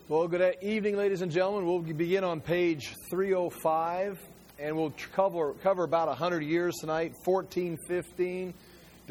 Well, good evening, ladies and gentlemen. We'll begin on page 305, and we'll cover about 100 years tonight, 1415 to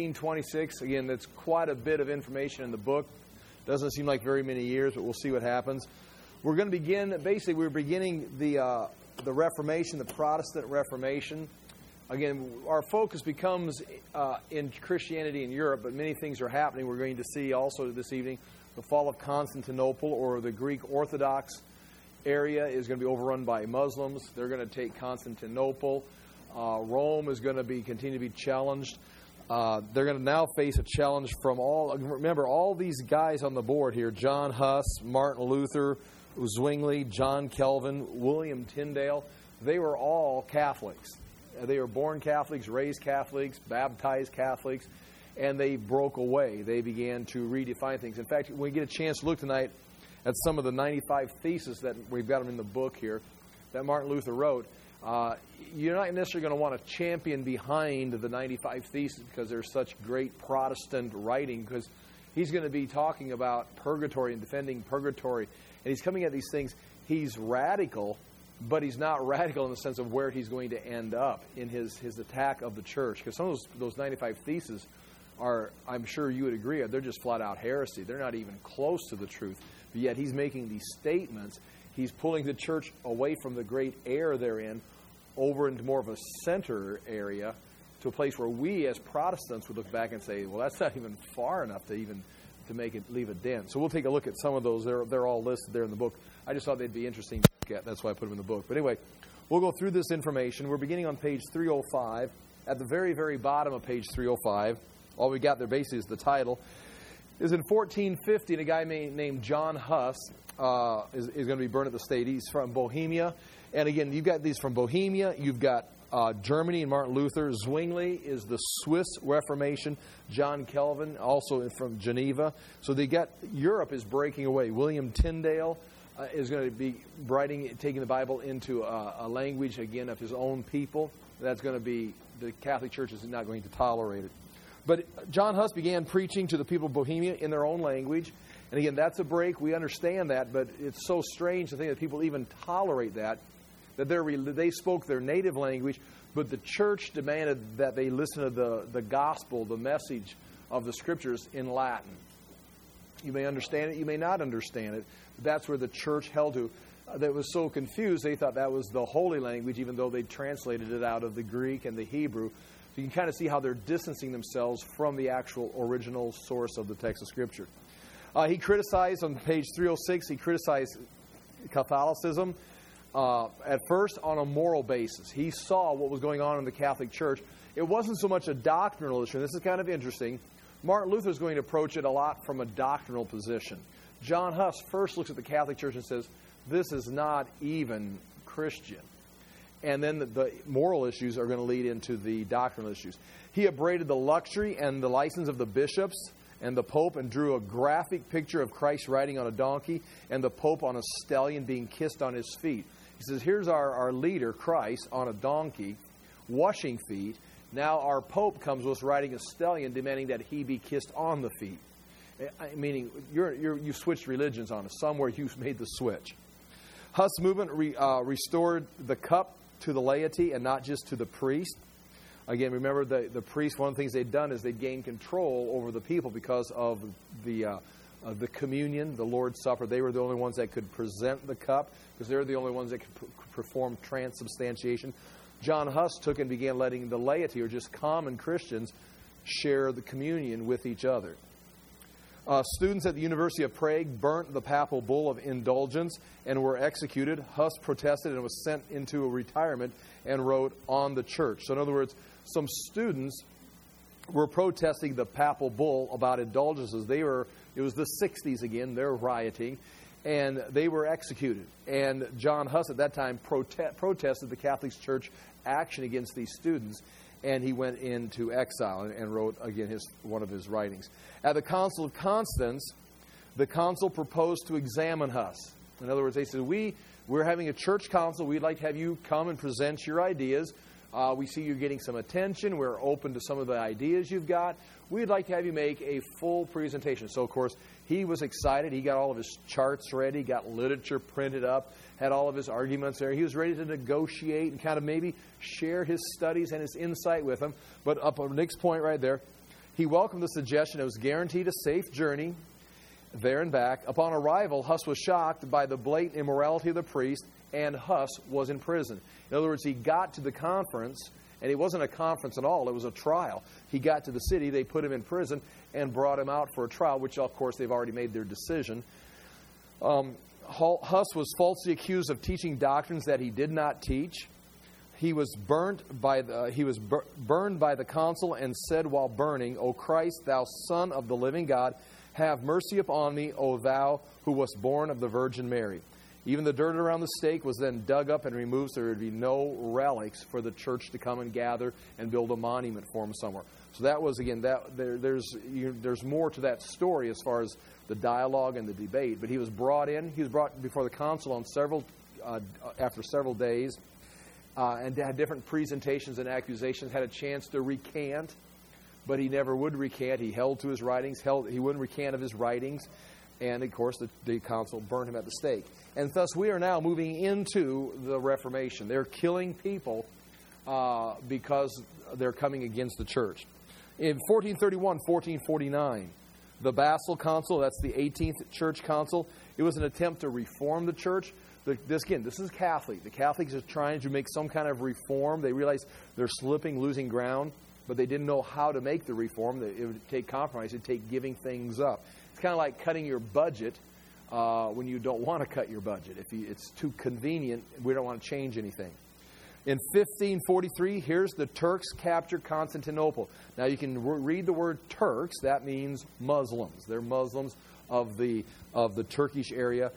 1526. Again, that's quite a bit of information in the book. Doesn't seem like very many years, but we'll see what happens. We're going to begin, basically, we're beginning the Reformation, the Protestant Reformation. Again, our focus becomes in Christianity in Europe, but many things are happening. We're going to see also this evening the fall of Constantinople, or the Greek Orthodox area, is going to be overrun by Muslims. They're going to take Constantinople. Rome is going to continue to be challenged. They're going to now face a challenge from remember, all these guys on the board here, John Huss, Martin Luther, Zwingli, John Calvin, William Tyndale, they were all Catholics. They were born Catholics, raised Catholics, baptized Catholics, and they broke away. They began to redefine things. In fact, when we get a chance to look tonight at some of the 95 theses that we've got them in the book here that Martin Luther wrote, you're not necessarily going to want to champion behind the 95 theses because they're such great Protestant writing, because he's going to be talking about purgatory and defending purgatory. And he's coming at these things. He's radical, but he's not radical in the sense of where he's going to end up in his attack of the church. Because some of those 95 theses are, I'm sure you would agree, they're just flat out heresy. They're not even close to the truth. But yet he's making these statements. He's pulling the church away from the great error they're in over into more of a center area, to a place where we as Protestants would look back and say, well, that's not even far enough to make it leave a dent. So we'll take a look at some of those. They're all listed there in the book. I just thought they'd be interesting to look at. That's why I put them in the book. But anyway, we'll go through this information. We're beginning on page 305. At the very, very bottom of page 305, all we got there basically is the title. Is in 1450, a guy named John Huss is going to be burned at the stake. He's from Bohemia. And again, you've got these from Bohemia. You've got Germany and Martin Luther. Zwingli is the Swiss Reformation. John Calvin, also from Geneva. So Europe is breaking away. William Tyndale is going to be taking the Bible into a language, again, of his own people. That's going to be, the Catholic Church is not going to tolerate it. But John Huss began preaching to the people of Bohemia in their own language. And again, that's a break. We understand that, but it's so strange to think that people even tolerate that they spoke their native language, but the church demanded that they listen to the gospel, the message of the Scriptures in Latin. You may understand it, you may not understand it, but that's where the church held to. That was so confused, they thought that was the holy language, even though they translated it out of the Greek and the Hebrew. So you can kind of see how they're distancing themselves from the actual original source of the text of Scripture. He criticized, on page 306, he criticized Catholicism, at first on a moral basis. He saw what was going on in the Catholic Church. It wasn't so much a doctrinal issue. This is kind of interesting. Martin Luther is going to approach it a lot from a doctrinal position. John Huss first looks at the Catholic Church and says, this is not even Christian. And then the moral issues are going to lead into the doctrinal issues. He upbraided the luxury and the license of the bishops and the Pope, and drew a graphic picture of Christ riding on a donkey and the Pope on a stallion being kissed on his feet. He says, here's our leader, Christ, on a donkey, washing feet. Now our Pope comes with us riding a stallion, demanding that he be kissed on the feet. Meaning, you've switched religions on us. Somewhere you've made the switch. Huss movement restored the cup to the laity and not just to the priest. Again, remember the priests, one of the things they'd done is they'd gained control over the people because of the communion, the Lord's Supper. They were the only ones that could present the cup because they were the only ones that could perform transubstantiation. John Huss took and began letting the laity, or just common Christians, share the communion with each other. Students at the University of Prague burnt the papal bull of indulgence and were executed. Huss protested and was sent into a retirement and wrote on the church. So in other words, some students were protesting the papal bull about indulgences. It was the 60s again, they're rioting, and they were executed. And John Huss at that time protested the Catholic Church action against these students, and he went into exile and wrote, again, one of his writings. At the Council of Constance, the council proposed to examine Huss. In other words, they said, we're having a church council. We'd like to have you come and present your ideas. We see you getting some attention. We're open to some of the ideas you've got. We'd like to have you make a full presentation. So, of course, he was excited. He got all of his charts ready, got literature printed up, had all of his arguments there. He was ready to negotiate and kind of maybe share his studies and his insight with them. But up on the next point right there, he welcomed the suggestion. It was guaranteed a safe journey there and back. Upon arrival, Huss was shocked by the blatant immorality of the priest, and Huss was in prison. In other words, he got to the conference, and it wasn't a conference at all. It was a trial. He got to the city. They put him in prison and brought him out for a trial, which, of course, they've already made their decision. Huss was falsely accused of teaching doctrines that he did not teach. He was burned by the council and said while burning, O Christ, thou Son of the living God, have mercy upon me, O thou who wast born of the Virgin Mary. Even the dirt around the stake was then dug up and removed, so there would be no relics for the church to come and gather and build a monument for him somewhere. So that was, again, there's more to that story as far as the dialogue and the debate. But he was brought in. He was brought before the council on after several days, and had different presentations and accusations. Had a chance to recant, but he never would recant. He held to his writings. He wouldn't recant of his writings. And, of course, the council burned him at the stake. And thus we are now moving into the Reformation. They're killing people because they're coming against the church. In 1431, 1449, the Basel Council, that's the 18th Church Council, it was an attempt to reform the church. This is Catholic. The Catholics are trying to make some kind of reform. They realize they're losing ground, but they didn't know how to make the reform. It would take compromise. It would take giving things up. It's kind of like cutting your budget when you don't want to cut your budget. If it's too convenient, we don't want to change anything. In 1543, here's the Turks capture Constantinople. Now you can read the word Turks. That means Muslims. They're Muslims of the Turkish area.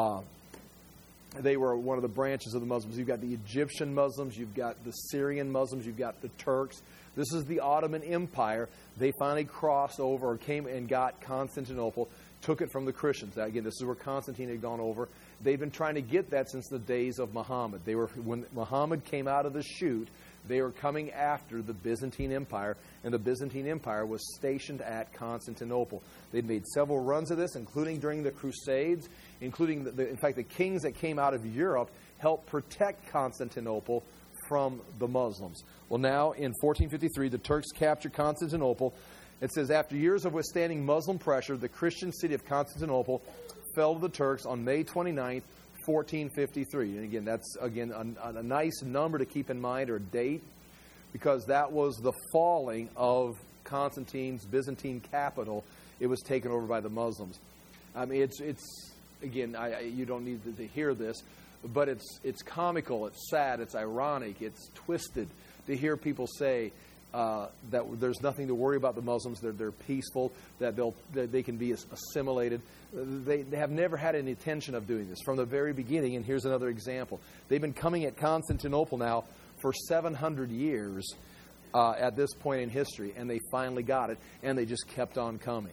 They were one of the branches of the Muslims. You've got the Egyptian Muslims. You've got the Syrian Muslims. You've got the Turks. This is the Ottoman Empire. They finally crossed over or came and got Constantinople, took it from the Christians. Now, again, this is where Constantine had gone over. They've been trying to get that since the days of Muhammad. When Muhammad came out of the chute, they were coming after the Byzantine Empire, and the Byzantine Empire was stationed at Constantinople. They'd made several runs of this, including during the Crusades, including, in fact, the kings that came out of Europe helped protect Constantinople from the Muslims. Well, now, in 1453, the Turks captured Constantinople. It says, after years of withstanding Muslim pressure, the Christian city of Constantinople fell to the Turks on May 29th, 1453. And again, that's a nice number to keep in mind, or a date, because that was the falling of Constantine's Byzantine capital. It was taken over by the Muslims. I mean, it's again, you don't need to hear this, but it's comical, it's sad, it's ironic, it's twisted to hear people say that there's nothing to worry about the Muslims. They're peaceful. That they can be assimilated. They have never had any intention of doing this from the very beginning. And here's another example. They've been coming at Constantinople now for 700 years at this point in history, and they finally got it, and they just kept on coming.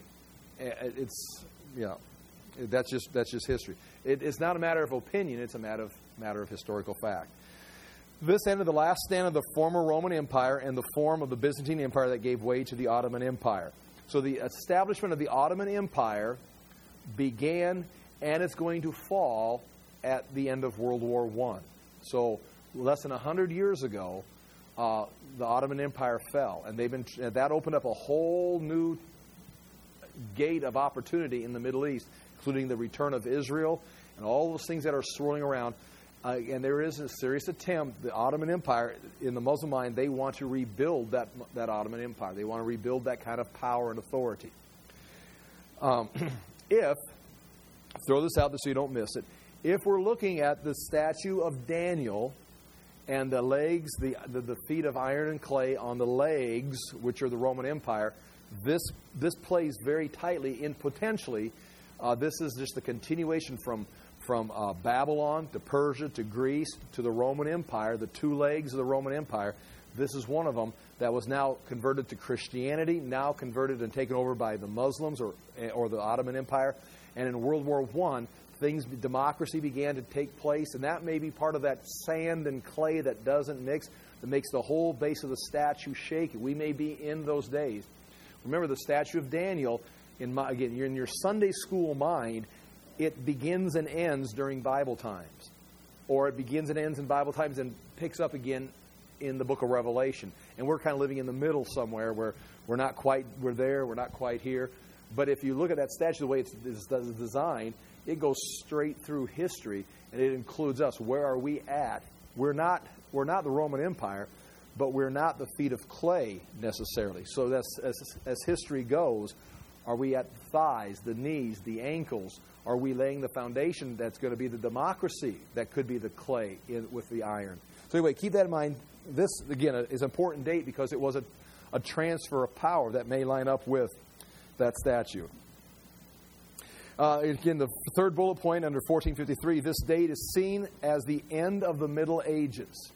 That's just history. It's not a matter of opinion. It's a matter of historical fact. This ended the last stand of the former Roman Empire and the form of the Byzantine Empire that gave way to the Ottoman Empire. So the establishment of the Ottoman Empire began, and it's going to fall at the end of World War I. So less than 100 years ago, the Ottoman Empire fell, and that opened up a whole new gate of opportunity in the Middle East, including the return of Israel and all those things that are swirling around. And there is a serious attempt, the Ottoman Empire, in the Muslim mind, they want to rebuild that Ottoman Empire. They want to rebuild that kind of power and authority. Throw this out there so you don't miss it, if we're looking at the statue of Daniel and the legs, the feet of iron and clay on the legs, which are the Roman Empire, this plays very tightly in potentially, this is just a continuation from Babylon to Persia to Greece to the Roman Empire, the two legs of the Roman Empire. This is one of them that was now converted to Christianity, now converted and taken over by the Muslims or the Ottoman Empire. And in World War I, democracy began to take place, and that may be part of that sand and clay that doesn't mix, that makes the whole base of the statue shake. We may be in those days. Remember the statue of Daniel, again, you're in your Sunday school mind, it begins and ends during Bible times. Or it begins and ends in Bible times and picks up again in the book of Revelation. And we're kind of living in the middle somewhere where we're not quite here. But if you look at that statue, the way it's designed, it goes straight through history, and it includes us. Where are we at? We're not the Roman Empire, but we're not the feet of clay necessarily. So that's, as history goes, are we at the thighs, the knees, the ankles? Are we laying the foundation that's going to be the democracy that could be the clay with the iron? So anyway, keep that in mind. This, again, is an important date because it was a transfer of power that may line up with that statue. Again, the third bullet point under 1453, this date is seen as the end of the Middle Ages.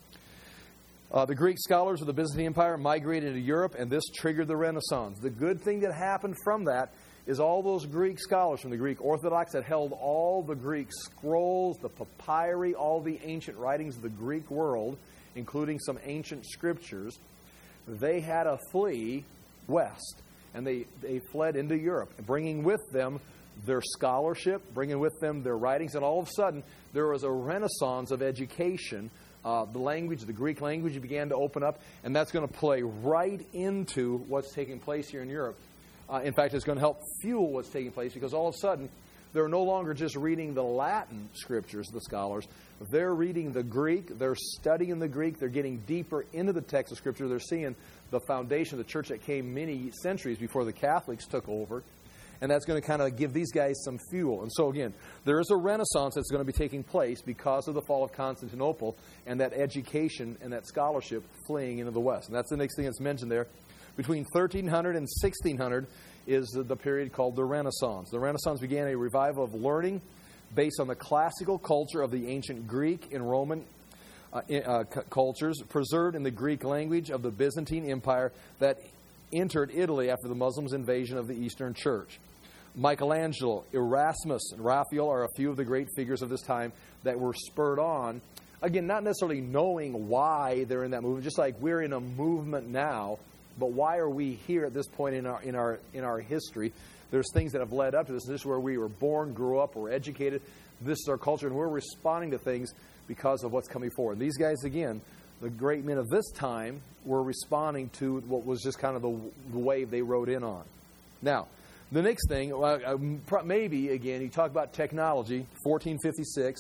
The Greek scholars of the Byzantine Empire migrated to Europe, and this triggered the Renaissance. The good thing that happened from that is all those Greek scholars from the Greek Orthodox that held all the Greek scrolls, the papyri, all the ancient writings of the Greek world, including some ancient scriptures, they had to flee west. And they fled into Europe, bringing with them their scholarship, bringing with them their writings. And all of a sudden, there was a renaissance of education. The Greek language began to open up, and that's going to play right into what's taking place here in Europe. In fact, it's going to help fuel what's taking place because all of a sudden, they're no longer just reading the Latin scriptures, the scholars. They're reading the Greek. They're studying the Greek. They're getting deeper into the text of Scripture. They're seeing the foundation of the church that came many centuries before the Catholics took over. And that's going to kind of give these guys some fuel. And so, again, there is a renaissance that's going to be taking place because of the fall of Constantinople and that education and that scholarship fleeing into the West. And that's the next thing that's mentioned there. Between 1300 and 1600 is the period called the Renaissance. The Renaissance began a revival of learning based on the classical culture of the ancient Greek and Roman cultures, preserved in the Greek language of the Byzantine Empire that entered Italy after the Muslims' invasion of the Eastern Church. Michelangelo, Erasmus, and Raphael are a few of the great figures of this time that were spurred on. Again, not necessarily knowing why they're in that movement, just like we're in a movement now, but why are we here at this point in our history? There's things that have led up to this. This is where we were born, grew up, we're educated. This is our culture, and we're responding to things because of what's coming forward. These guys, again, the great men of this time, were responding to what was just kind of the wave they rode in on. Now, the next thing, maybe, again, you talk about technology, 1456,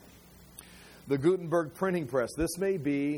the Gutenberg printing press. This may be,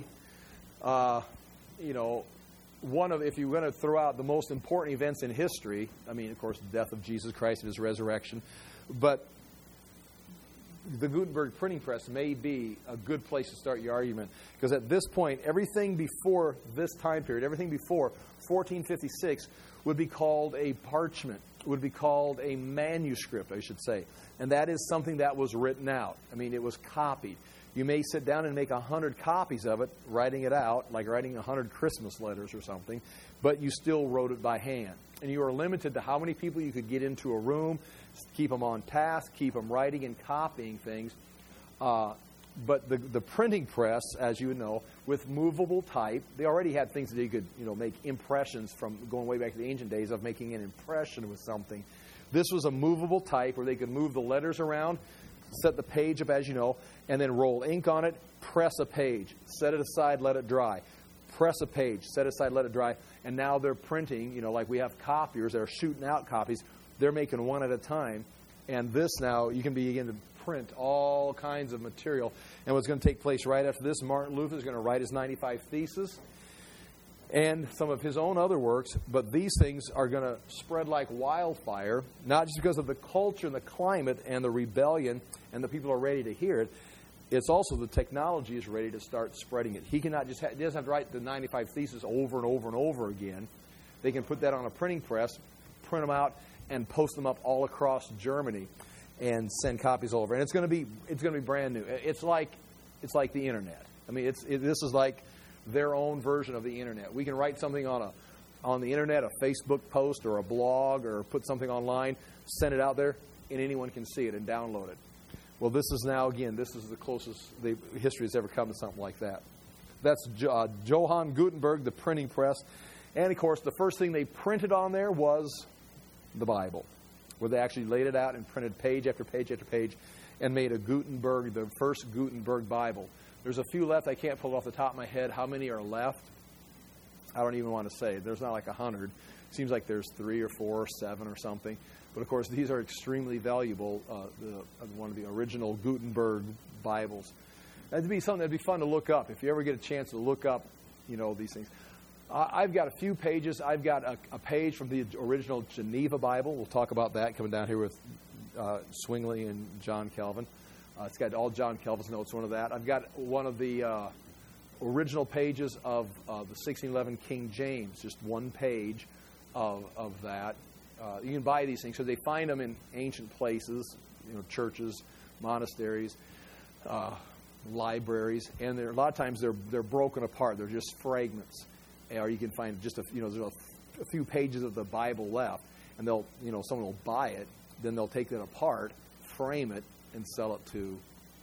one of, if you're going to throw out the most important events in history, I mean, of course, the death of Jesus Christ and His resurrection, but the Gutenberg printing press may be a good place to start your argument. Because at this point, everything before this time period, everything before 1456 would be called a parchment, would be called a manuscript, I should say. And that is something that was written out. I mean, it was copied. You may sit down and make 100 copies of it, writing it out, like writing 100 Christmas letters or something, but you still wrote it by hand. And you are limited to how many people you could get into a room, keep them on task, keep them writing and copying things. But the printing press, as you know, with movable type, they already had things that you could, make impressions from going way back to the ancient days of making an impression with something. This was a movable type where they could move the letters around, set the page up, as you know, and then roll ink on it, press a page, set it aside, let it dry. Press a page, set it aside, let it dry. And now they're printing, like we have copiers that are shooting out copies. They're making one at a time. And this now, you can begin to print all kinds of material. And what's going to take place right after this, Martin Luther is going to write his 95 Theses and some of his own other works. But these things are going to spread like wildfire, not just because of the culture and the climate and the rebellion and the people are ready to hear it. It's also the technology is ready to start spreading it. He cannot just he doesn't have to write the 95 Theses over and over and over again. They can put that on a printing press, print them out, and post them up all across Germany, and send copies over. And it's going to be brand new. It's like the internet. I mean, this is like their own version of the internet. We can write something on the internet, a Facebook post or a blog, or put something online, send it out there. and anyone can see it and download it. Well, this is now, again, this is the closest history has ever come to something like that. That's Johann Gutenberg, the printing press. And, of course, the first thing they printed on there was the Bible, where they actually laid it out and printed page after page after page and made a Gutenberg, the first Gutenberg Bible. There's a few left. I can't pull it off the top of my head. How many are left? I don't even want to say. There's not like 100. Seems like there's 3 or 4 or 7 or something. But, of course, these are extremely valuable, one of the original Gutenberg Bibles. That'd be something that'd be fun to look up. If you ever get a chance to look up, these things. I've got a few pages. I've got a page from the original Geneva Bible. We'll talk about that coming down here with Swingley and John Calvin. It's got all John Calvin's notes, one of that. I've got one of the original pages of the 1611 King James, just one page of that. You can buy these things. So they find them in ancient places, churches, monasteries, libraries, and a lot of times they're broken apart. They're just fragments. Or you can find just there's a few pages of the Bible left, and someone will buy it. Then they'll take it apart, frame it, and sell it to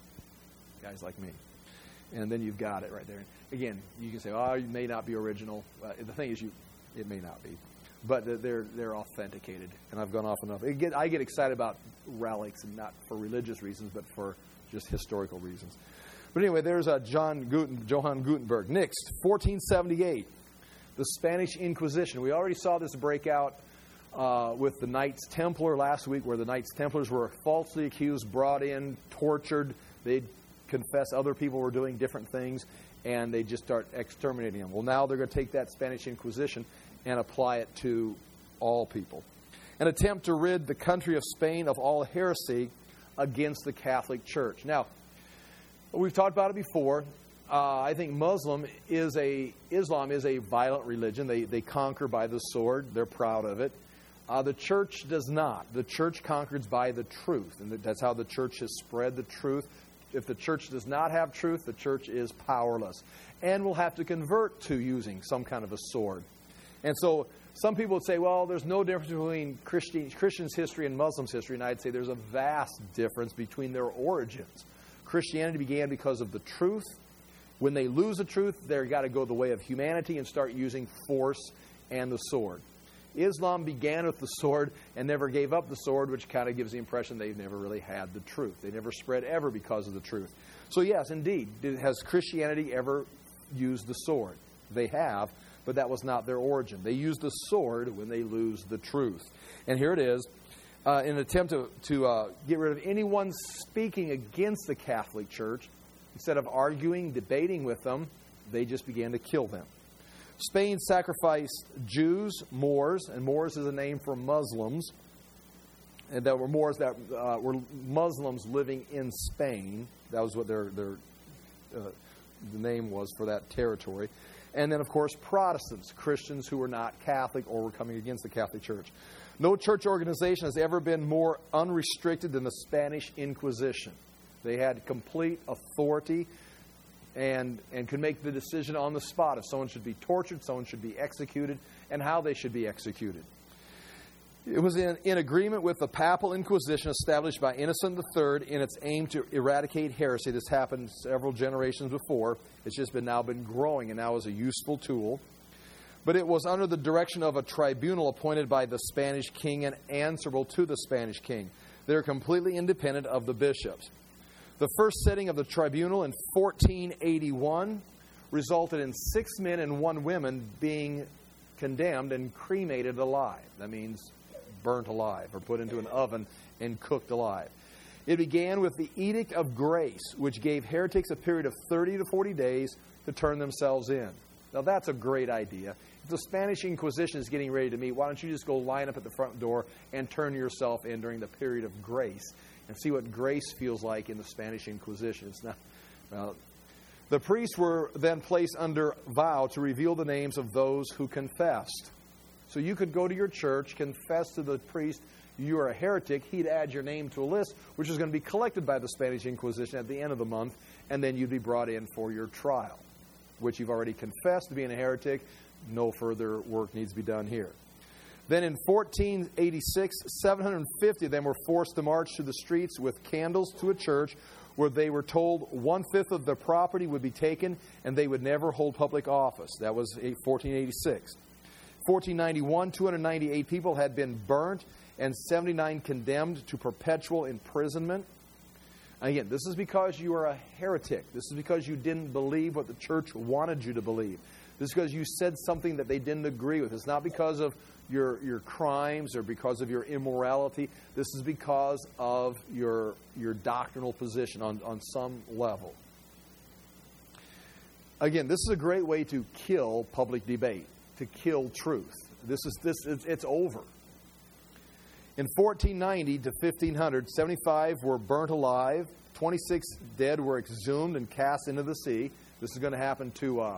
guys like me. And then you've got it right there. Again, you can say, "Oh, it may not be original." The thing is, it may not be, but they're authenticated. And I've gone off enough. I get excited about relics, and not for religious reasons, but for just historical reasons. But anyway, there's Johann Gutenberg. Next, 1478, the Spanish Inquisition. We already saw this break out with the Knights Templar last week, where the Knights Templars were falsely accused, brought in, tortured. They'd confess other people were doing different things, and they just start exterminating them. Well, now they're going to take that Spanish Inquisition and apply it to all people. An attempt to rid the country of Spain of all heresy against the Catholic Church. Now, we've talked about it before. I think Islam is a violent religion. They conquer by the sword. They're proud of it. The church does not. The church conquers by the truth, and that's how the church has spread the truth. If the church does not have truth, the church is powerless and will have to convert to using some kind of a sword. And so some people would say, well, there's no difference between Christians' history and Muslims' history, and I'd say there's a vast difference between their origins. Christianity began because of the truth. When they lose the truth, they've got to go the way of humanity and start using force and the sword. Islam began with the sword and never gave up the sword, which kind of gives the impression they've never really had the truth. They never spread ever because of the truth. So yes, indeed, has Christianity ever used the sword? They have, but that was not their origin. They used the sword when they lose the truth. And here it is. In an attempt to get rid of anyone speaking against the Catholic Church, instead of arguing, debating with them, they just began to kill them. Spain sacrificed Jews, Moors, and Moors is a name for Muslims, and that were Moors that were Muslims living in Spain. That was what the name was for that territory. And then, of course, Protestants, Christians who were not Catholic or were coming against the Catholic Church. No church organization has ever been more unrestricted than the Spanish Inquisition. They had complete authority and could make the decision on the spot if someone should be tortured, someone should be executed, and how they should be executed. It was in agreement with the Papal Inquisition established by Innocent III in its aim to eradicate heresy. This happened several generations before. It's just now been growing and now is a useful tool. But it was under the direction of a tribunal appointed by the Spanish king and answerable to the Spanish king. They're completely independent of the bishops. The first sitting of the tribunal in 1481 resulted in 6 men and 1 woman being condemned and cremated alive. That means burnt alive or put into an oven and cooked alive. It began with the Edict of Grace, which gave heretics a period of 30 to 40 days to turn themselves in. Now, that's a great idea. If the Spanish Inquisition is getting ready to meet, why don't you just go line up at the front door and turn yourself in during the period of grace and see what grace feels like in the Spanish Inquisition? It's not. The priests were then placed under vow to reveal the names of those who confessed. So you could go to your church, confess to the priest you are a heretic. He'd add your name to a list, which is going to be collected by the Spanish Inquisition at the end of the month, and then you'd be brought in for your trial, which you've already confessed to being a heretic. No further work needs to be done here. Then in 1486, 750 of them were forced to march through the streets with candles to a church where they were told 1/5 of their property would be taken and they would never hold public office. That was 1486. 1491, 298 people had been burnt and 79 condemned to perpetual imprisonment. And again, this is because you are a heretic. This is because you didn't believe what the church wanted you to believe. This is because you said something that they didn't agree with. It's not because of your crimes or because of your immorality. This is because of your doctrinal position on some level. Again, this is a great way to kill public debate, to kill truth. It's over. In 1490 to 1500, 75 were burnt alive, 26 dead were exhumed and cast into the sea. This is going to happen to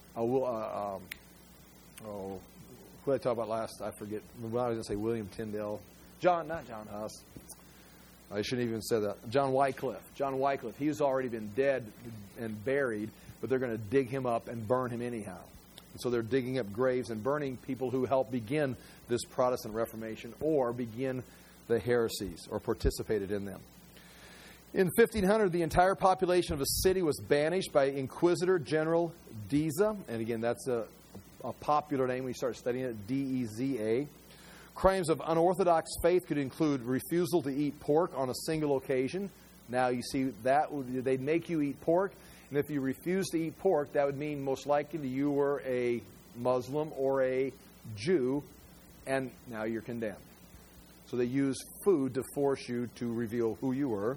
who did I talk about last? I forget. I was going to say William Tyndale. Not John Huss. I shouldn't even say that. John Wycliffe. John Wycliffe. He's already been dead and buried, but they're going to dig him up and burn him anyhow. And so they're digging up graves and burning people who helped begin this Protestant Reformation or begin the heresies or participated in them. In 1500, the entire population of the city was banished by Inquisitor General Deza. And again, that's a popular name when you start studying it, D-E-Z-A. Crimes of unorthodox faith could include refusal to eat pork on a single occasion. Now, you see, that they'd make you eat pork, and if you refuse to eat pork, that would mean most likely you were a Muslim or a Jew, and now you're condemned. So they used food to force you to reveal who you were.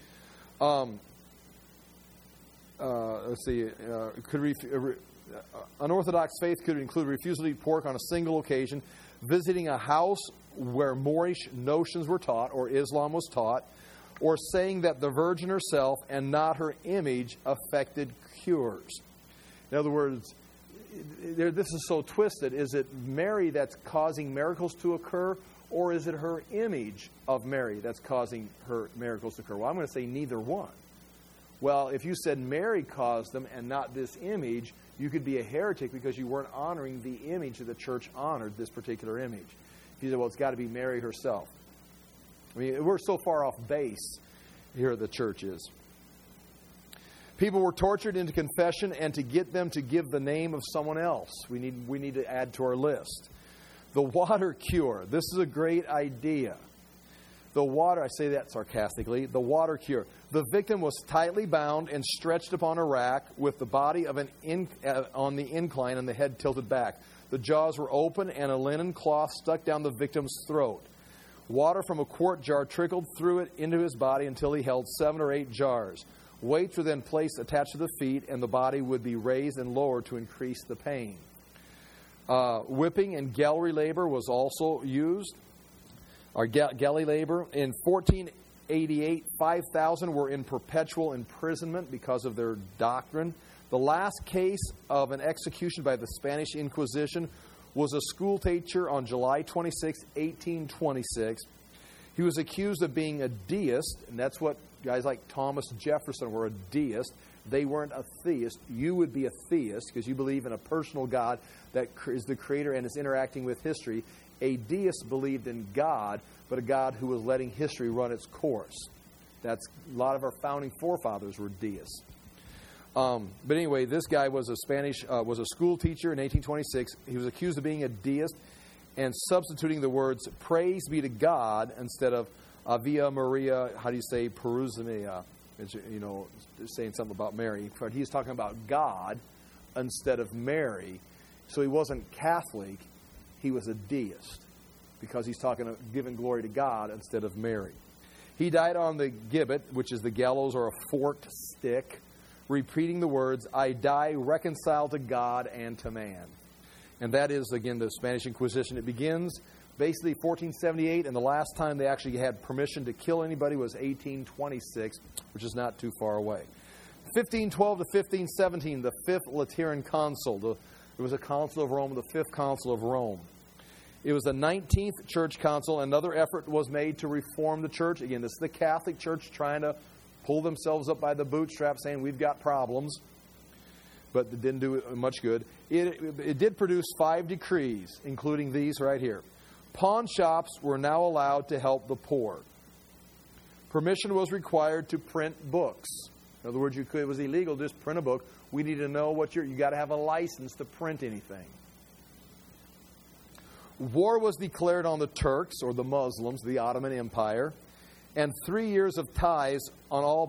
Unorthodox faith could include refusal to eat pork on a single occasion, visiting a house where Moorish notions were taught, or Islam was taught, or saying that the Virgin herself and not her image affected cures. In other words, this is so twisted. Is it Mary that's causing miracles to occur, or is it her image of Mary that's causing her miracles to occur? Well, I'm going to say neither one. Well, if you said Mary caused them and not this image, you could be a heretic because you weren't honoring the image that the church honored, this particular image. If you said, well, it's got to be Mary herself. I mean, we're so far off base here the church is. People were tortured into confession and to get them to give the name of someone else. We need to add to our list. The water cure. This is a great idea. The water, I say that sarcastically, the water cure. The victim was tightly bound and stretched upon a rack with the body of on the incline and the head tilted back. The jaws were open and a linen cloth stuck down the victim's throat. Water from a quart jar trickled through it into his body until he held 7 or 8 jars. Weights were then placed attached to the feet, and the body would be raised and lowered to increase the pain. Whipping and gallery labor was also used. Galley labor. In 1488, 5,000 were in perpetual imprisonment because of their doctrine. The last case of an execution by the Spanish Inquisition was a school teacher on July 26, 1826. He was accused of being a deist, and that's what guys like Thomas Jefferson were, a deist. They weren't a theist. You would be a theist because you believe in a personal God that is the creator and is interacting with history. A deist believed in God, but a God who was letting history run its course. A lot of our founding forefathers were deists. But anyway, this guy was a school teacher in 1826. He was accused of being a deist and substituting the words "praise be to God" instead of "Ave Maria." How do you say "Perusania"? Saying something about Mary. But he's talking about God instead of Mary. So he wasn't Catholic. He was a deist because he's giving glory to God instead of Mary. He died on the gibbet, which is the gallows or a forked stick, repeating the words, "I die reconciled to God and to man." And that is, again, the Spanish Inquisition. It begins basically 1478, and the last time they actually had permission to kill anybody was 1826, which is not too far away. 1512 to 1517, the Fifth Lateran Council. It was a council of Rome, the Fifth Council of Rome. It was the 19th Church Council. Another effort was made to reform the church. Again, this is the Catholic Church trying to pull themselves up by the bootstraps, saying we've got problems, but it didn't do much good. It did produce 5 decrees, including these right here. Pawn shops were now allowed to help the poor. Permission was required to print books. In other words, it was illegal to just print a book. We need to know you got to have a license to print anything. War was declared on the Turks, or the Muslims, the Ottoman Empire, and 3 years of tithes on all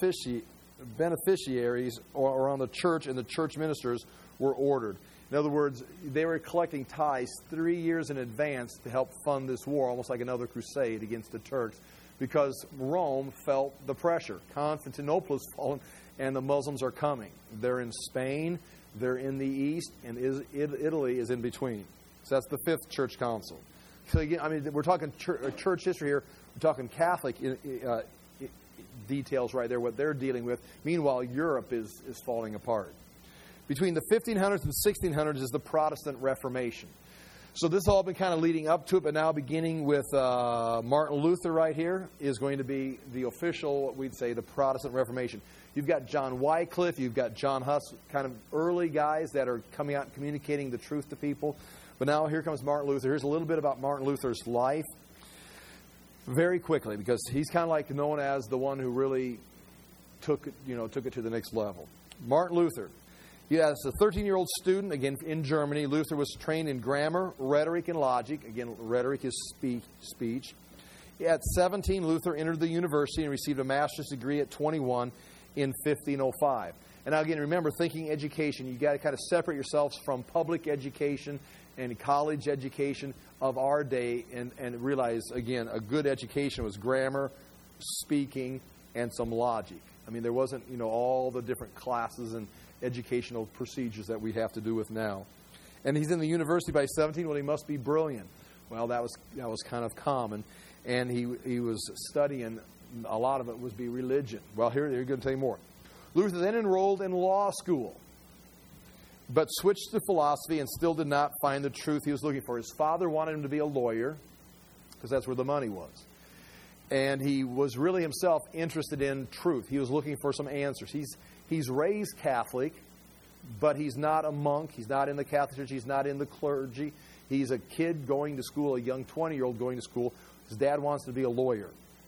beneficiaries or on the church and the church ministers were ordered. In other words, they were collecting tithes 3 years in advance to help fund this war, almost like another crusade against the Turks, because Rome felt the pressure. Constantinople has fallen, and the Muslims are coming. They're in Spain, they're in the east, and Italy is in between. So that's the Fifth Church Council. So again, I mean, we're talking church history here. We're talking Catholic details right there, what they're dealing with. Meanwhile, Europe is falling apart. Between the 1500s and 1600s is the Protestant Reformation. So this has all been kind of leading up to it, but now beginning with Martin Luther right here is going to be the official, we'd say, the Protestant Reformation. You've got John Wycliffe, you've got John Huss, kind of early guys that are coming out and communicating the truth to people. But now here comes Martin Luther. Here's a little bit about Martin Luther's life very quickly, because he's kind of like known as the one who really took it to the next level. Martin Luther. As a 13-year-old student, again, in Germany, Luther was trained in grammar, rhetoric, and logic. Again, rhetoric is speech. At 17, Luther entered the university and received a master's degree at 21 in 1505. And now, again, remember, thinking education, you got to kind of separate yourselves from public education and college education of our day and realize, again, a good education was grammar, speaking, and some logic. I mean, there wasn't, all the different classes and educational procedures that we have to do with now. And he's in the university by 17. Well, he must be brilliant. Well, that was kind of common. And he was studying, a lot of it was religion. Well, here you're going to tell you more. Luther then enrolled in law school, but switched to philosophy and still did not find the truth he was looking for. His father wanted him to be a lawyer because that's where the money was. And he was really himself interested in truth. He was looking for some answers. He's raised Catholic, but he's not a monk. He's not in the Catholic Church. He's not in the clergy. He's a kid going to school, a young 20-year-old going to school. His dad wants to be a lawyer.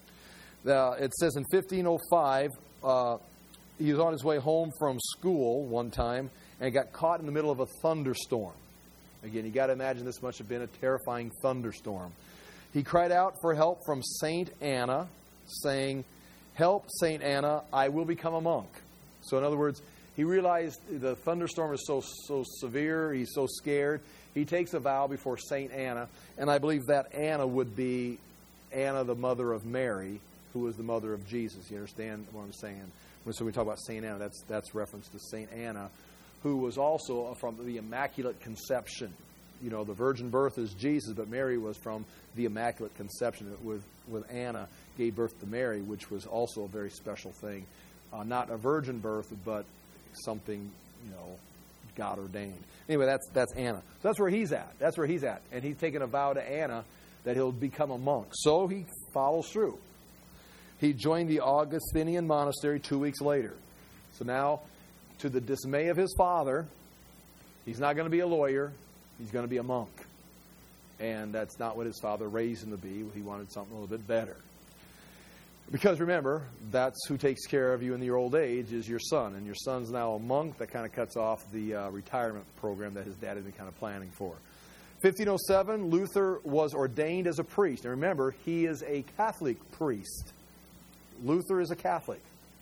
It says in 1505, he was on his way home from school one time and got caught in the middle of a thunderstorm. Again, you got to imagine this must have been a terrifying thunderstorm. He cried out for help from Saint Anna, saying, "Help, Saint Anna, I will become a monk." So in other words, he realized the thunderstorm is so severe, he's so scared. He takes a vow before Saint Anna, and I believe that Anna would be Anna, the mother of Mary, who was the mother of Jesus. You understand what I'm saying? So we talk about Saint Anna, that's reference to Saint Anna, who was also from the Immaculate Conception. The virgin birth is Jesus, but Mary was from the Immaculate Conception. With Anna, gave birth to Mary, which was also a very special thing. Not a virgin birth, but something, God ordained. Anyway, that's Anna. So that's where he's at. And he's taken a vow to Anna that he'll become a monk. So he follows through. He joined the Augustinian monastery 2 weeks later. So now, to the dismay of his father, he's not going to be a lawyer. He's going to be a monk. And that's not what his father raised him to be. He wanted something a little bit better. Because remember, that's who takes care of you in your old age is your son. And your son's now a monk. That kind of cuts off the retirement program that his dad had been kind of planning for. 1507, Luther was ordained as a priest. And remember, he is a Catholic priest. Luther is a Catholic.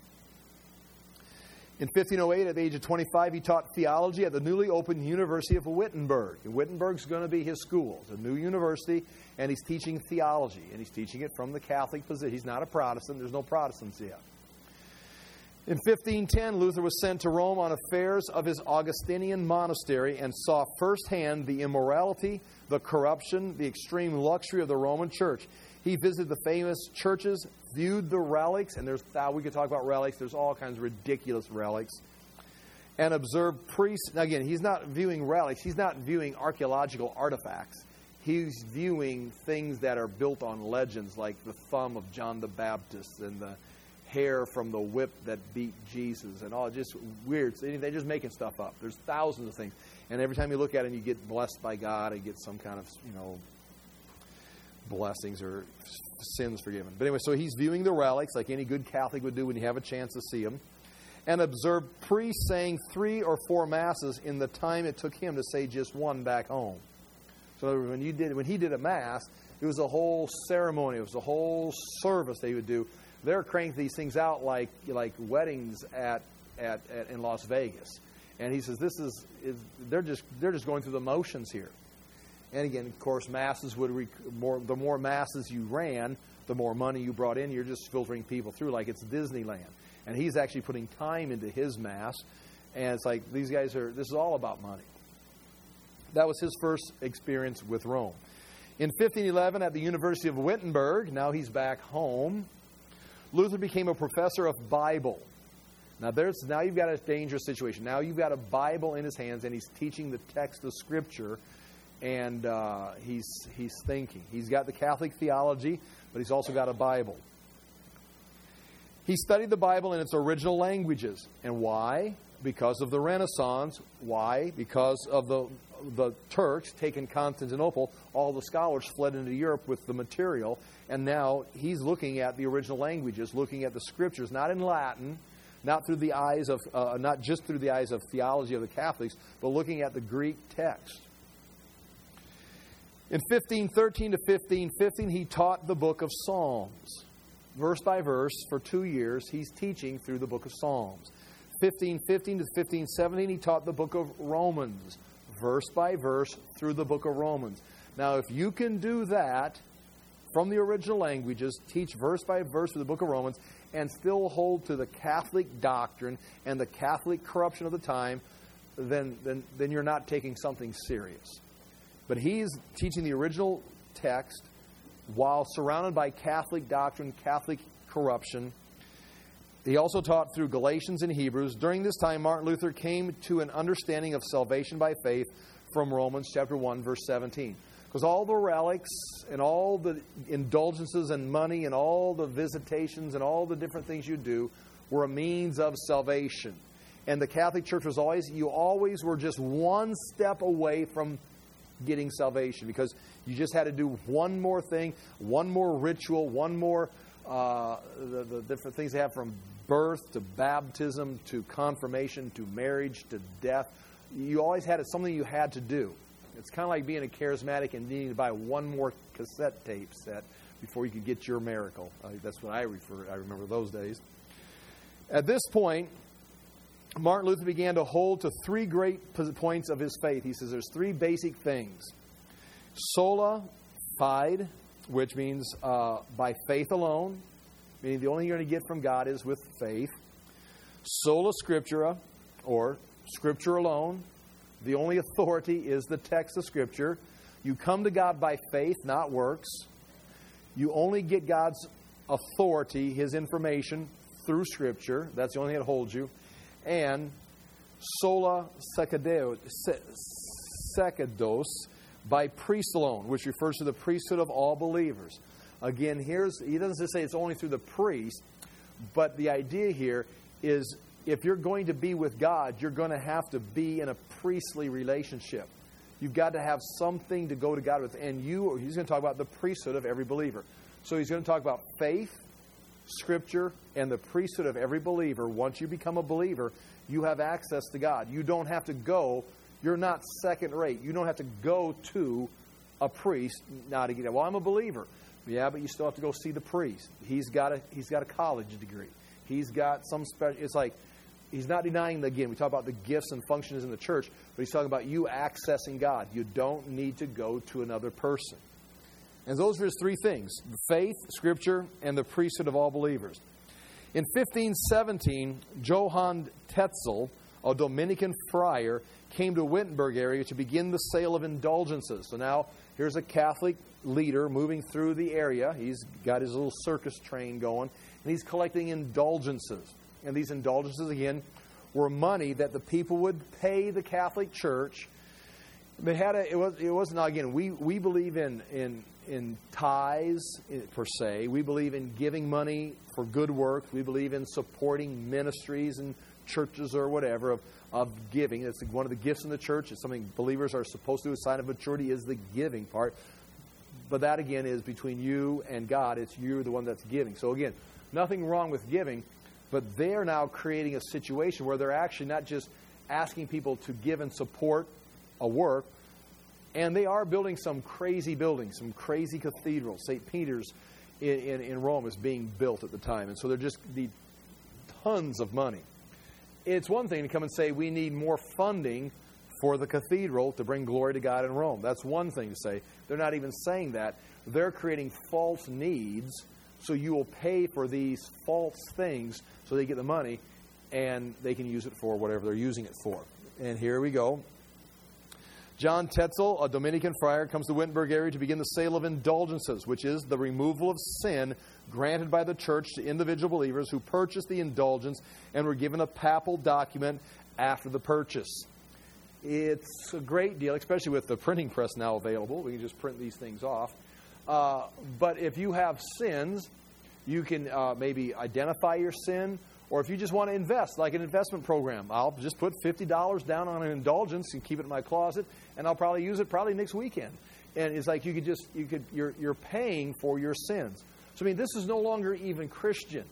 In 1508, at the age of 25, he taught theology at the newly opened University of Wittenberg. And Wittenberg's going to be his school. It's a new university, and he's teaching theology. And he's teaching it from the Catholic position. He's not a Protestant. There's no Protestants yet. In 1510, Luther was sent to Rome on affairs of his Augustinian monastery and saw firsthand the immorality, the corruption, the extreme luxury of the Roman Church. He visited the famous churches, viewed the relics, and we could talk about relics. There's all kinds of ridiculous relics. And observed priests. Now again, he's not viewing relics. He's not viewing archaeological artifacts. He's viewing things that are built on legends, like the thumb of John the Baptist and the hair from the whip that beat Jesus and all. Just weird. They're just making stuff up. There's thousands of things. And every time you look at them, you get blessed by God and get some kind of, blessings or sins forgiven. But anyway, so he's viewing the relics like any good Catholic would do when you have a chance to see them. And observed priests saying 3 or 4 masses in the time it took him to say just one back home. So when he did a mass, it was a whole ceremony. It was a whole service they would do. They're cranking these things out like weddings in Las Vegas. And he says they're just going through the motions here. And again, of course, masses the more masses you ran, the more money you brought in. You're just filtering people through like it's Disneyland. And he's actually putting time into his mass. And it's like this is all about money. That was his first experience with Rome. In 1511, at the University of Wittenberg, now he's back home, Luther became a professor of Bible. Now you've got a dangerous situation. Now you've got a Bible in his hands, and he's teaching the text of Scripture, and he's thinking. He's got the Catholic theology, but he's also got a Bible. He studied the Bible in its original languages. And why? Because of the Renaissance. Why? Because of the Turks taking Constantinople. All the scholars fled into Europe with the material. And now he's looking at the original languages, looking at the Scriptures, not in Latin, not through the eyes of, not just through the eyes of theology of the Catholics, but looking at the Greek text. In 1513 to 1515, he taught the book of Psalms. Verse by verse, for 2 years, he's teaching through the book of Psalms. 1515 to 1517, he taught the book of Romans, verse by verse, through the book of Romans. Now, if you can do that from the original languages, teach verse by verse through the book of Romans, and still hold to the Catholic doctrine and the Catholic corruption of the time, then you're not taking something serious. But he's teaching the original text while surrounded by Catholic doctrine, Catholic corruption. He also taught through Galatians and Hebrews. During this time, Martin Luther came to an understanding of salvation by faith from Romans chapter 1, verse 17. Because all the relics and all the indulgences and money and all the visitations and all the different things you do were a means of salvation. And the Catholic Church was you always were just one step away from getting salvation, because you just had to do one more thing, one more ritual, one more the different things they have, from birth to baptism to confirmation to marriage to death. You always had something you had to do. It's kind of like being a charismatic and needing to buy one more cassette tape set before you could get your miracle. That's what I remember those days. At this point, Martin Luther began to hold to 3 great points of his faith. He says there's 3 basic things. Sola fide, which means by faith alone, meaning the only thing you're going to get from God is with faith. Sola scriptura, or Scripture alone. The only authority is the text of Scripture. You come to God by faith, not works. You only get God's authority, His information, through Scripture. That's the only thing that holds you. And sola secudos, by priest alone, which refers to the priesthood of all believers. Again, he doesn't just say it's only through the priest, but the idea here is if you're going to be with God, you're going to have to be in a priestly relationship. You've got to have something to go to God with. And he's going to talk about the priesthood of every believer. So he's going to talk about faith, Scripture, and the priesthood of every believer. Once you become a believer, you have access to God. You don't have to go. You're not second rate. You don't have to go to a priest now to get it. Well, I'm a believer. Yeah, but you still have to go see the priest. He's got a college degree. He's got some special. It's like he's not denying we talk about the gifts and functions in the church, but he's talking about you accessing God. You don't need to go to another person. And those are his 3 things: faith, Scripture, and the priesthood of all believers. In 1517, Johann Tetzel, a Dominican friar, came to Wittenberg area to begin the sale of indulgences. So now here's a Catholic leader moving through the area. He's got his little circus train going, and he's collecting indulgences. And these indulgences, again, were money that the people would pay the Catholic Church. It wasn't, again, we believe in tithes per se. We believe in giving money for good works. We believe in supporting ministries and churches or whatever of giving. It's one of the gifts in the church. It's something believers are supposed to do. A sign of maturity is the giving part. But that, again, is between you and God. It's you, the one that's giving. So, again, nothing wrong with giving, but they're now creating a situation where they're actually not just asking people to give and support a work, and they are building some crazy buildings, some crazy cathedrals. St. Peter's in Rome is being built at the time, and so they're just need tons of money. It's one thing to come and say, we need more funding for the cathedral to bring glory to God in Rome. That's one thing to say. They're not even saying that. They're creating false needs, so you will pay for these false things so they get the money, and they can use it for whatever they're using it for. And here we go. John Tetzel, a Dominican friar, comes to Wittenberg area to begin the sale of indulgences, which is the removal of sin granted by the church to individual believers who purchased the indulgence and were given a papal document after the purchase. It's a great deal, especially with the printing press now available. We can just print these things off. But if you have sins, you can maybe identify your sin, or if you just want to invest, like an investment program, I'll just put $50 down on an indulgence and keep it in my closet, and I'll probably use it next weekend. And it's like you're paying for your sins. So this is no longer even Christian.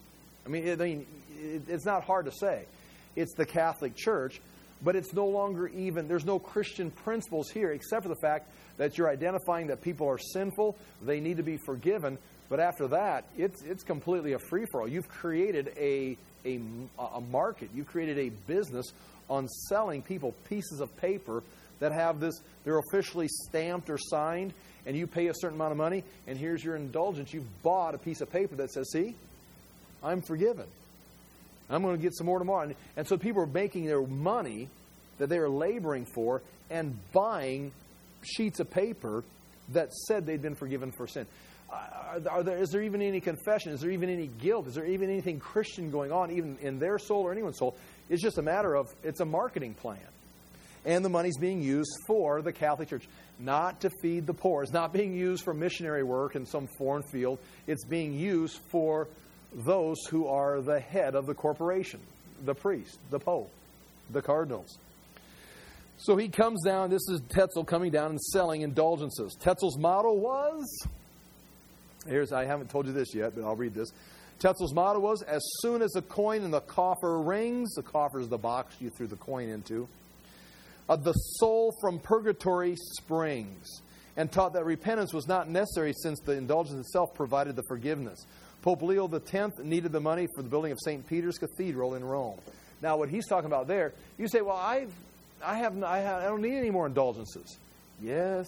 It's not hard to say. It's the Catholic Church, but it's no longer even, there's no Christian principles here except for the fact that you're identifying that people are sinful, they need to be forgiven, but after that, it's completely a free-for-all. You've created a market. You've created a business on selling people pieces of paper that have this, they're officially stamped or signed, and you pay a certain amount of money, and here's your indulgence. You've bought a piece of paper that says, see, I'm forgiven. I'm going to get some more tomorrow. And so people are making their money that they are laboring for and buying sheets of paper that said they'd been forgiven for sin. Is there even any confession? Is there even any guilt? Is there even anything Christian going on, even in their soul or anyone's soul? It's just a matter of, it's a marketing plan. And the money's being used for the Catholic Church, not to feed the poor. It's not being used for missionary work in some foreign field. It's being used for those who are the head of the corporation, the priest, the pope, the cardinals. So he comes down, this is Tetzel coming down and selling indulgences. Tetzel's motto was, I haven't told you this yet, but I'll read this. Tetzel's motto was, as soon as the coin in the coffer rings, the coffer is the box you threw the coin into, the soul from purgatory springs, and taught that repentance was not necessary since the indulgence itself provided the forgiveness. Pope Leo X needed the money for the building of St. Peter's Cathedral in Rome. Now, what he's talking about there, you say, well, I don't need any more indulgences. Yes,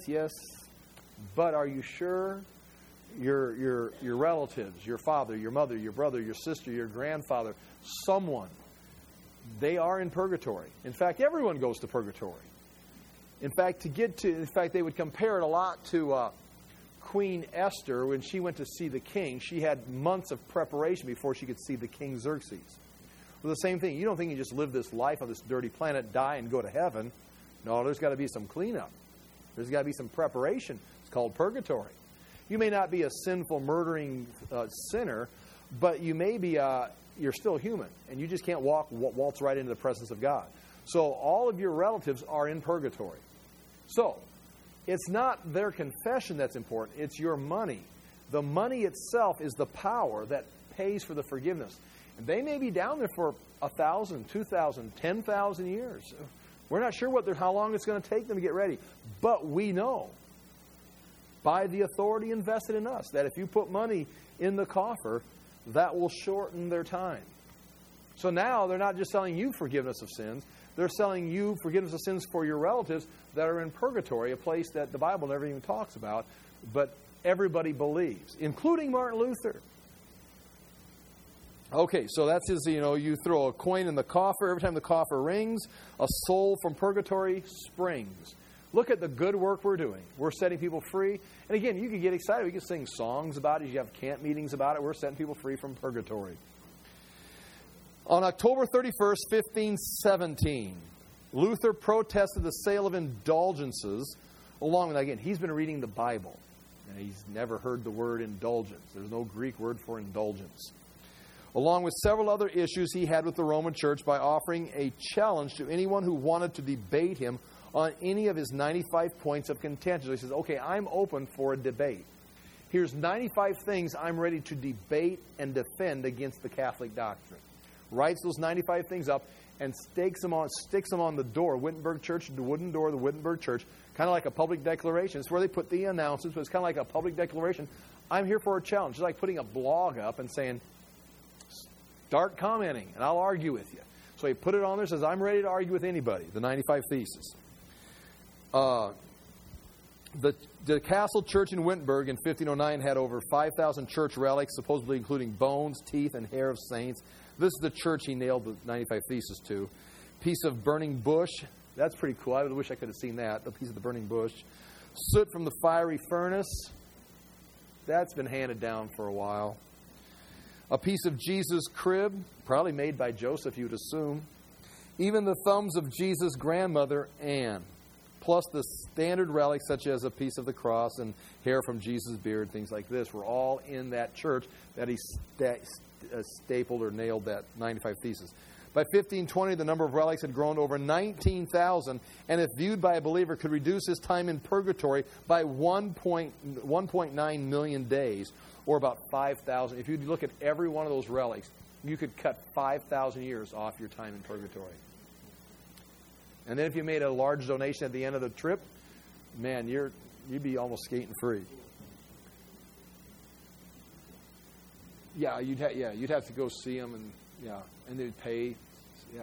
but are you sure your relatives, your father, your mother, your brother, your sister, your grandfather, someone, they are in purgatory? In fact, everyone goes to purgatory. In fact, they would compare it a lot to Queen Esther. When she went to see the king, she had months of preparation before she could see the king Xerxes. Well, the same thing. You don't think you just live this life on this dirty planet, die, and go to heaven. No, there's got to be some cleanup. There's got to be some preparation. It's called purgatory. You may not be a sinful, murdering sinner, but you may be you're still human, and you just can't waltz right into the presence of God. So all of your relatives are in purgatory. So it's not their confession that's important. It's your money. The money itself is the power that pays for the forgiveness. And they may be down there for 1,000, 2,000, 10,000 years. We're not sure how long it's going to take them to get ready. But we know, by the authority invested in us, that if you put money in the coffer, that will shorten their time. So now they're not just selling you forgiveness of sins. They're selling you forgiveness of sins for your relatives that are in purgatory, a place that the Bible never even talks about, but everybody believes, including Martin Luther. Okay, so that's his, you throw a coin in the coffer. Every time the coffer rings, a soul from purgatory springs. Look at the good work we're doing. We're setting people free. And again, you can get excited. We can sing songs about it. You have camp meetings about it. We're setting people free from purgatory. On October 31st, 1517, Luther protested the sale of indulgences along with, again, he's been reading the Bible. And he's never heard the word indulgence. There's no Greek word for indulgence. Along with several other issues he had with the Roman Church by offering a challenge to anyone who wanted to debate him on any of his 95 points of contention. So he says, okay, I'm open for a debate. Here's 95 things I'm ready to debate and defend against the Catholic doctrine. Writes those 95 things up and sticks them on the door. Wittenberg Church, the wooden door of the Wittenberg Church, kind of like a public declaration. It's where they put the announcements, but it's kind of like a public declaration. I'm here for a challenge. It's like putting a blog up and saying, start commenting, and I'll argue with you. So he put it on there, says, I'm ready to argue with anybody, the 95 Theses. The Castle Church in Wittenberg in 1509 had over 5,000 church relics, supposedly including bones, teeth, and hair of saints. This is the church he nailed the 95 Theses to. Piece of burning bush. That's pretty cool. I wish I could have seen that, the piece of the burning bush. Soot from the fiery furnace. That's been handed down for a while. A piece of Jesus' crib, probably made by Joseph, you'd assume. Even the thumbs of Jesus' grandmother, Anne. Plus the standard relics such as a piece of the cross and hair from Jesus' beard, things like this, were all in that church that he stapled or nailed that 95 Theses. By 1520, the number of relics had grown to over 19,000, and if viewed by a believer, could reduce his time in purgatory by 1.9 million days, or about 5,000. If you look at every one of those relics, you could cut 5,000 years off your time in purgatory. And then if you made a large donation at the end of the trip, man, you'd be almost skating free. Yeah, you'd have to go see them, and they'd pay. Yeah,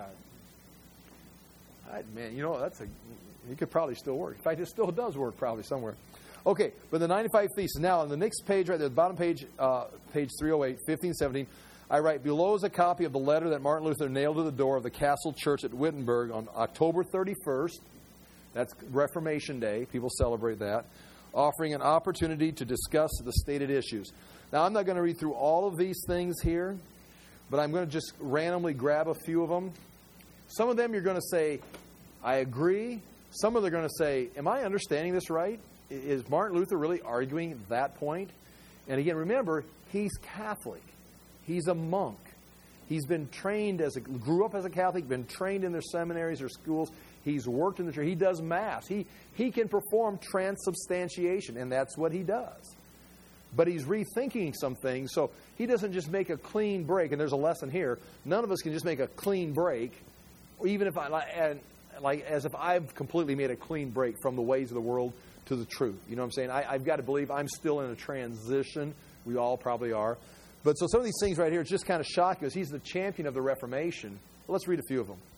man, it could probably still work. In fact, it still does work probably somewhere. Okay, but the 95 Theses. Now, on the next page, right there, the bottom page, page 308, 1517, I write, below is a copy of the letter that Martin Luther nailed to the door of the Castle Church at Wittenberg on October 31st. That's Reformation Day. People celebrate that. Offering an opportunity to discuss the stated issues. Now, I'm not going to read through all of these things here, but I'm going to just randomly grab a few of them. Some of them you're going to say, I agree. Some of them are going to say, am I understanding this right? Is Martin Luther really arguing that point? And again, remember, he's Catholic. He's a monk. He's been trained grew up as a Catholic, been trained in their seminaries or schools. He's worked in the church. He does Mass. He can perform transubstantiation, and that's what he does. But he's rethinking some things, so he doesn't just make a clean break. And there's a lesson here. None of us can just make a clean break, even if as if I've completely made a clean break from the ways of the world to the truth. You know what I'm saying? I've got to believe I'm still in a transition. We all probably are. But so some of these things right here, it's just kind of shocking because he's the champion of the Reformation. Well, let's read a few of them.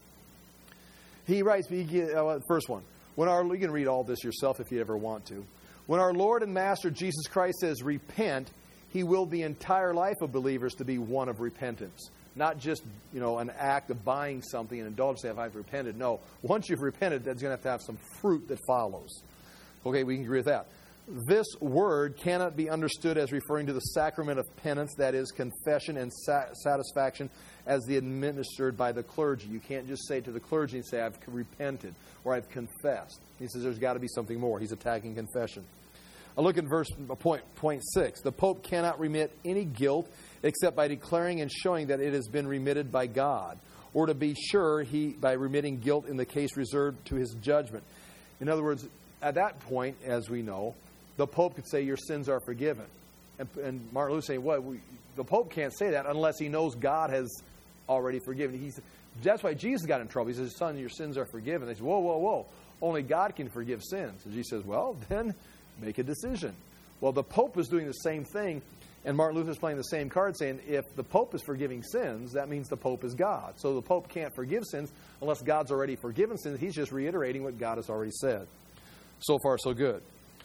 He writes, first one. You can read all this yourself if you ever want to. When our Lord and Master Jesus Christ says repent, He willed the entire life of believers to be one of repentance. Not just, an act of buying something and indulge, say, if I've repented. No, once you've repented, that's going to have some fruit that follows. Okay, we can agree with that. This word cannot be understood as referring to the sacrament of penance, that is, confession and satisfaction as the administered by the clergy. You can't just say to the clergy and say, I've repented or I've confessed. He says there's got to be something more. He's attacking confession. I look at point 6. The Pope cannot remit any guilt except by declaring and showing that it has been remitted by God, or to be sure by remitting guilt in the case reserved to his judgment. In other words, at that point, as we know, the Pope could say your sins are forgiven. And Martin Luther saying, the Pope can't say that unless he knows God has already forgiven. That's why Jesus got in trouble. He says, son, your sins are forgiven. They say, whoa. Only God can forgive sins. And Jesus says, well, then make a decision. Well, the Pope was doing the same thing, and Martin Luther's playing the same card, saying if the Pope is forgiving sins, that means the Pope is God. So the Pope can't forgive sins unless God's already forgiven sins. He's just reiterating what God has already said. So far, so good.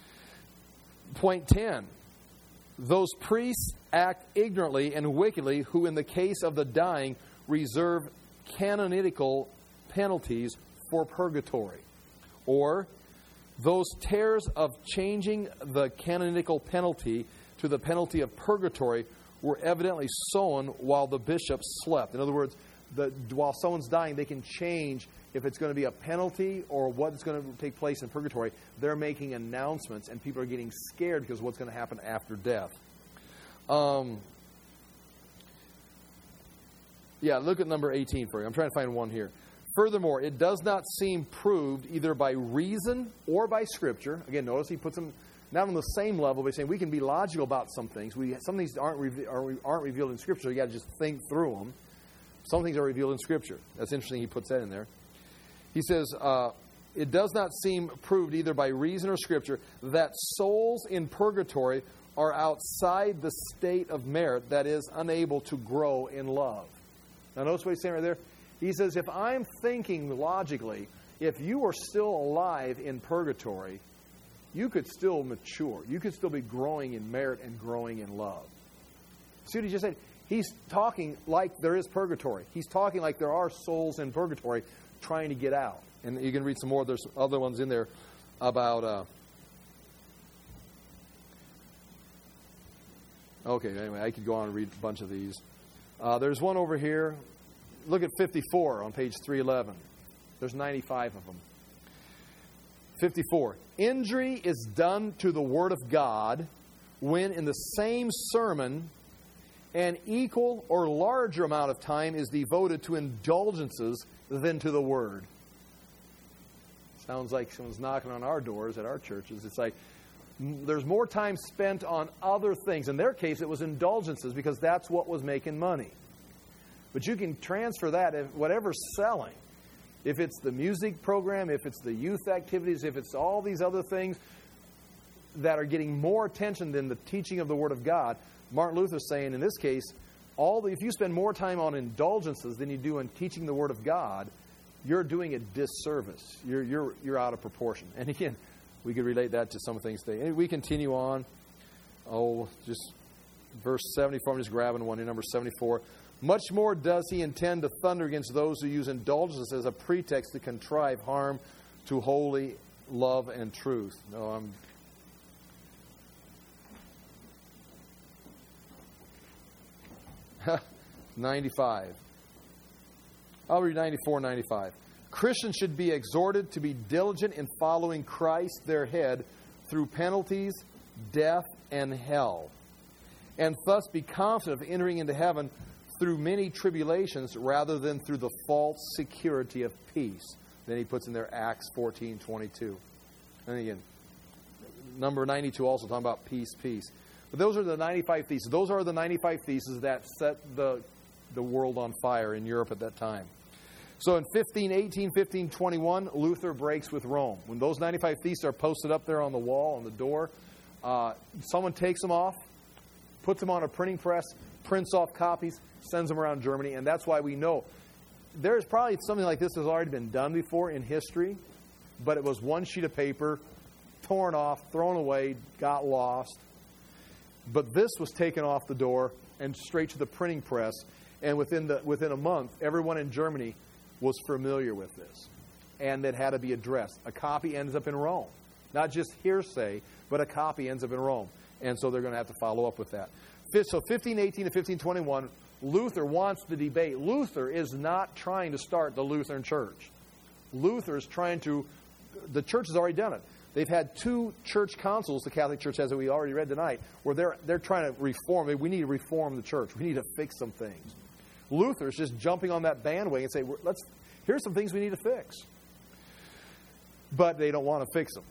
Point 10. Those priests act ignorantly and wickedly who, in the case of the dying, reserve canonical penalties for purgatory. Or those tares of changing the canonical penalty to the penalty of purgatory were evidently sown while the bishop slept. In other words, while someone's dying, they can change if it's going to be a penalty or what's going to take place in purgatory. They're making announcements, and people are getting scared because of what's going to happen after death. Look at number 18 for you. I'm trying to find one here. Furthermore, it does not seem proved either by reason or by Scripture. Again, notice he puts them not on the same level, but saying we can be logical about some things. Some things aren't revealed in Scripture. You got to just think through them. Some things are revealed in Scripture. That's interesting. He puts that in there. He says, it does not seem proved either by reason or Scripture that souls in purgatory are outside the state of merit, that is, unable to grow in love. Now notice what he's saying right there. He says, if I'm thinking logically, if you are still alive in purgatory, you could still mature. You could still be growing in merit and growing in love. See what he just said? He's talking like there is purgatory. He's talking like there are souls in purgatory trying to get out. And you can read some more. There's other ones in there about... Okay, anyway, I could go on and read a bunch of these. There's one over here. Look at 54 on page 311. There's 95 of them. 54. Injury is done to the Word of God when in the same sermon an equal or larger amount of time is devoted to indulgences than to the Word. Sounds like someone's knocking on our doors at our churches. It's like there's more time spent on other things. In their case, it was indulgences because that's what was making money. But you can transfer that, if whatever's selling. If it's the music program, if it's the youth activities, if it's all these other things that are getting more attention than the teaching of the Word of God, Martin Luther's saying in this case, if you spend more time on indulgences than you do in teaching the Word of God, you're doing a disservice. You're out of proportion. And again, we could relate that to some things today. We continue on. Just verse 74. I'm just grabbing one in number 74. Much more does he intend to thunder against those who use indulgences as a pretext to contrive harm to holy love and truth. No, 95. I'll read 94, 95. Christians should be exhorted to be diligent in following Christ, their head, through penalties, death, and hell, and thus be confident of entering into heaven through many tribulations rather than through the false security of peace. Then he puts in there Acts 14:22. And again, number 92 also talking about peace, peace. But those are the 95 theses. Those are the 95 theses that set the world on fire in Europe at that time. So in 1518, 1521, Luther breaks with Rome. When those 95 theses are posted up there on the wall, on the door, someone takes them off, puts them on a printing press, prints off copies, sends them around Germany, and that's why we know. There's probably something like this has already been done before in history, but it was one sheet of paper, torn off, thrown away, got lost. But this was taken off the door and straight to the printing press, and within a month, everyone in Germany was familiar with this, and it had to be addressed. A copy ends up in Rome. Not just hearsay, but a copy ends up in Rome. And so they're going to have to follow up with that. So 1518 to 1521, Luther wants the debate. Luther is not trying to start the Lutheran Church. Luther is trying to... The church has already done it. They've had 2 church councils, the Catholic Church has, that we already read tonight, where they're trying to reform. We need to reform the church. We need to fix some things. Luther's just jumping on that bandwagon and saying, here's some things we need to fix. But they don't want to fix them.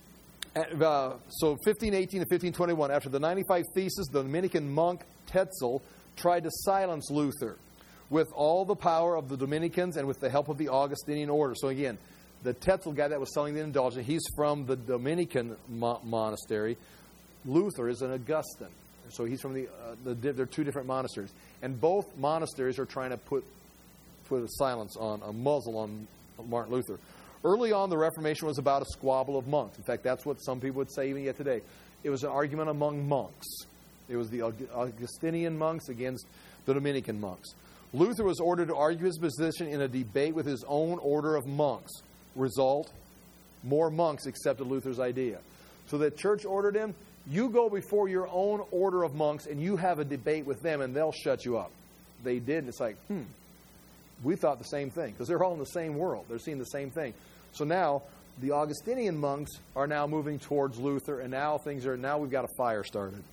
So 1518 to 1521, after the 95 Theses, the Dominican monk Tetzel tried to silence Luther with all the power of the Dominicans and with the help of the Augustinian order. So again, the Tetzel guy that was selling the indulgence, he's from the Dominican monastery. Luther is an Augustine. So he's from they're 2 different monasteries. And both monasteries are trying to put a silence on, a muzzle on Martin Luther. Early on, the Reformation was about a squabble of monks. In fact, that's what some people would say even yet today. It was an argument among monks. It was the Augustinian monks against the Dominican monks. Luther was ordered to argue his position in a debate with his own order of monks. Result, more monks accepted Luther's idea. So the church ordered him, you go before your own order of monks and you have a debate with them and they'll shut you up. They did, and it's like, we thought the same thing, because they're all in the same world. They're seeing the same thing. So now, the Augustinian monks are now moving towards Luther, and now we've got a fire started.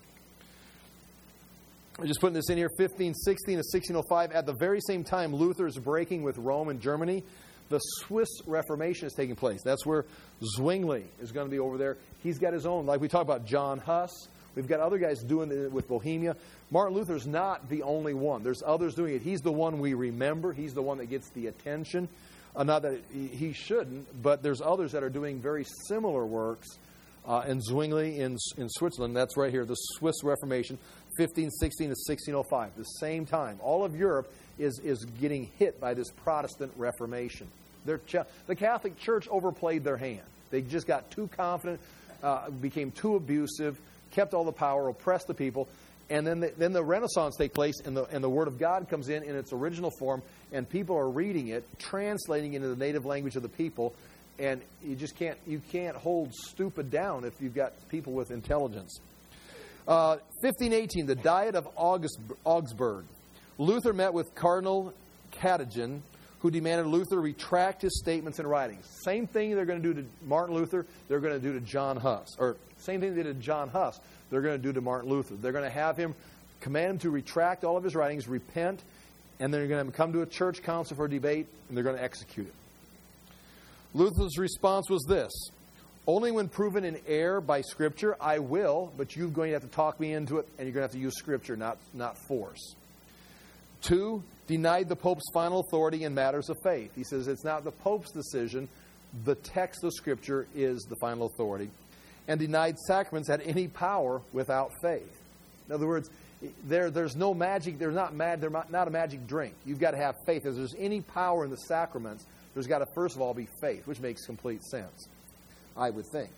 I'm just putting this in here, 1516 to 1605. At the very same time Luther is breaking with Rome and Germany, The Swiss Reformation is taking place. That's where Zwingli is going to be over there. He's got his own, like we talked about John Huss. We've got other guys doing it with Bohemia. Martin Luther's not the only one. There's others doing it. He's the one we remember. He's the one that gets the attention. Not that he shouldn't, but there's others that are doing very similar works. And Zwingli in Switzerland, that's right here, the Swiss Reformation, 1516 to 1605, the same time. All of Europe is getting hit by this Protestant Reformation. The Catholic Church overplayed their hand. They just got too confident, became too abusive, kept all the power, oppressed the people, and then the Renaissance takes place, and the Word of God comes in its original form, and people are reading it, translating into the native language of the people, and you can't hold stupid down if you've got people with intelligence. 1518, the Diet of Augsburg. Luther met with Cardinal Cadogan, who demanded Luther retract his statements and writings. Same thing they're going to do to Martin Luther, they're going to do to John Huss. Or same thing they did to John Huss, they're going to do to Martin Luther. They're going to have him, command him to retract all of his writings, repent, and they're going to come to a church council for debate, and they're going to execute it. Luther's response was this: only when proven in error by Scripture, I will, but you're going to have to talk me into it, and you're going to have to use Scripture, not force. 2, denied the Pope's final authority in matters of faith. He says it's not the Pope's decision. The text of Scripture is the final authority. And denied sacraments had any power without faith. In other words, there's no magic. They're not a magic drink. You've got to have faith. If there's any power in the sacraments, there's got to first of all be faith, which makes complete sense, I would think.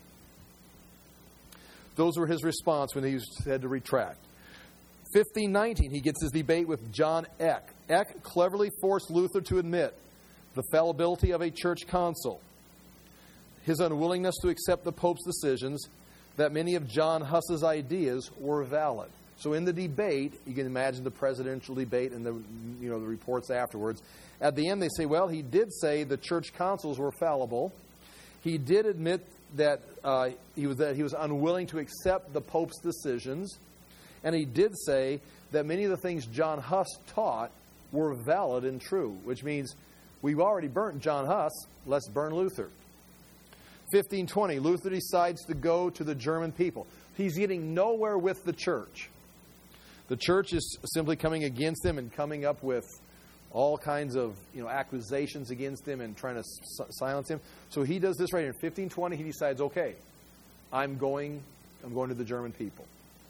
Those were his response when he said to retract. 1519, he gets his debate with John Eck. Eck cleverly forced Luther to admit the fallibility of a church council, his unwillingness to accept the Pope's decisions, that many of John Huss's ideas were valid. So in the debate, you can imagine the presidential debate and the reports afterwards. At the end, they say, well, he did say the church councils were fallible. He did admit that he was unwilling to accept the Pope's decisions. And he did say that many of the things John Huss taught were valid and true, which means we've already burnt John Huss, let's burn Luther. 1520, Luther decides to go to the German people. He's getting nowhere with the church. The church is simply coming against him and coming up with all kinds of accusations against him and trying to silence him. So he does this right here. In 1520, he decides, okay, I'm going to the German people.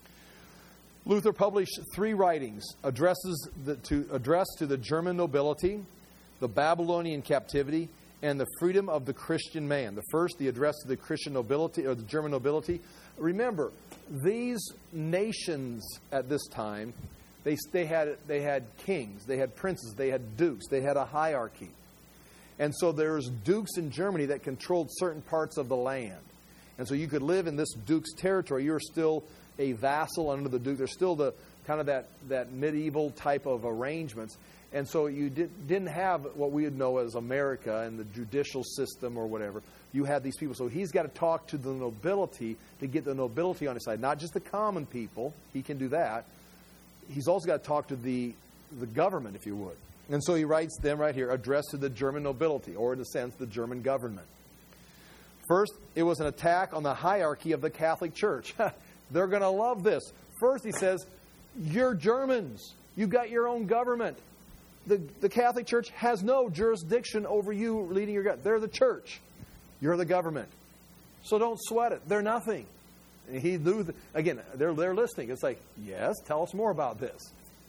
Luther published 3 writings addressed to the German nobility, the Babylonian captivity, and the freedom of the Christian man. The first, the address to the Christian nobility, or the German nobility. Remember, these nations at this time, they had kings, they had princes, they had dukes, they had a hierarchy. And so there's dukes in Germany that controlled certain parts of the land. And so you could live in this duke's territory. You're still a vassal under the duke. There's still the kind of that medieval type of arrangements. And so you didn't have what we would know as America and the judicial system or whatever. You had these people. So he's got to talk to the nobility to get the nobility on his side. Not just the common people. He can do that. He's also got to talk to the government, if you would. And so he writes them right here, addressed to the German nobility, or in a sense, the German government. First, it was an attack on the hierarchy of the Catholic Church. They're going to love this. First, he says, you're Germans. You've got your own government. The Catholic Church has no jurisdiction over you leading your government. They're the church. You're the government. So don't sweat it. They're nothing. And he knew, again, they're listening. It's like, yes, tell us more about this.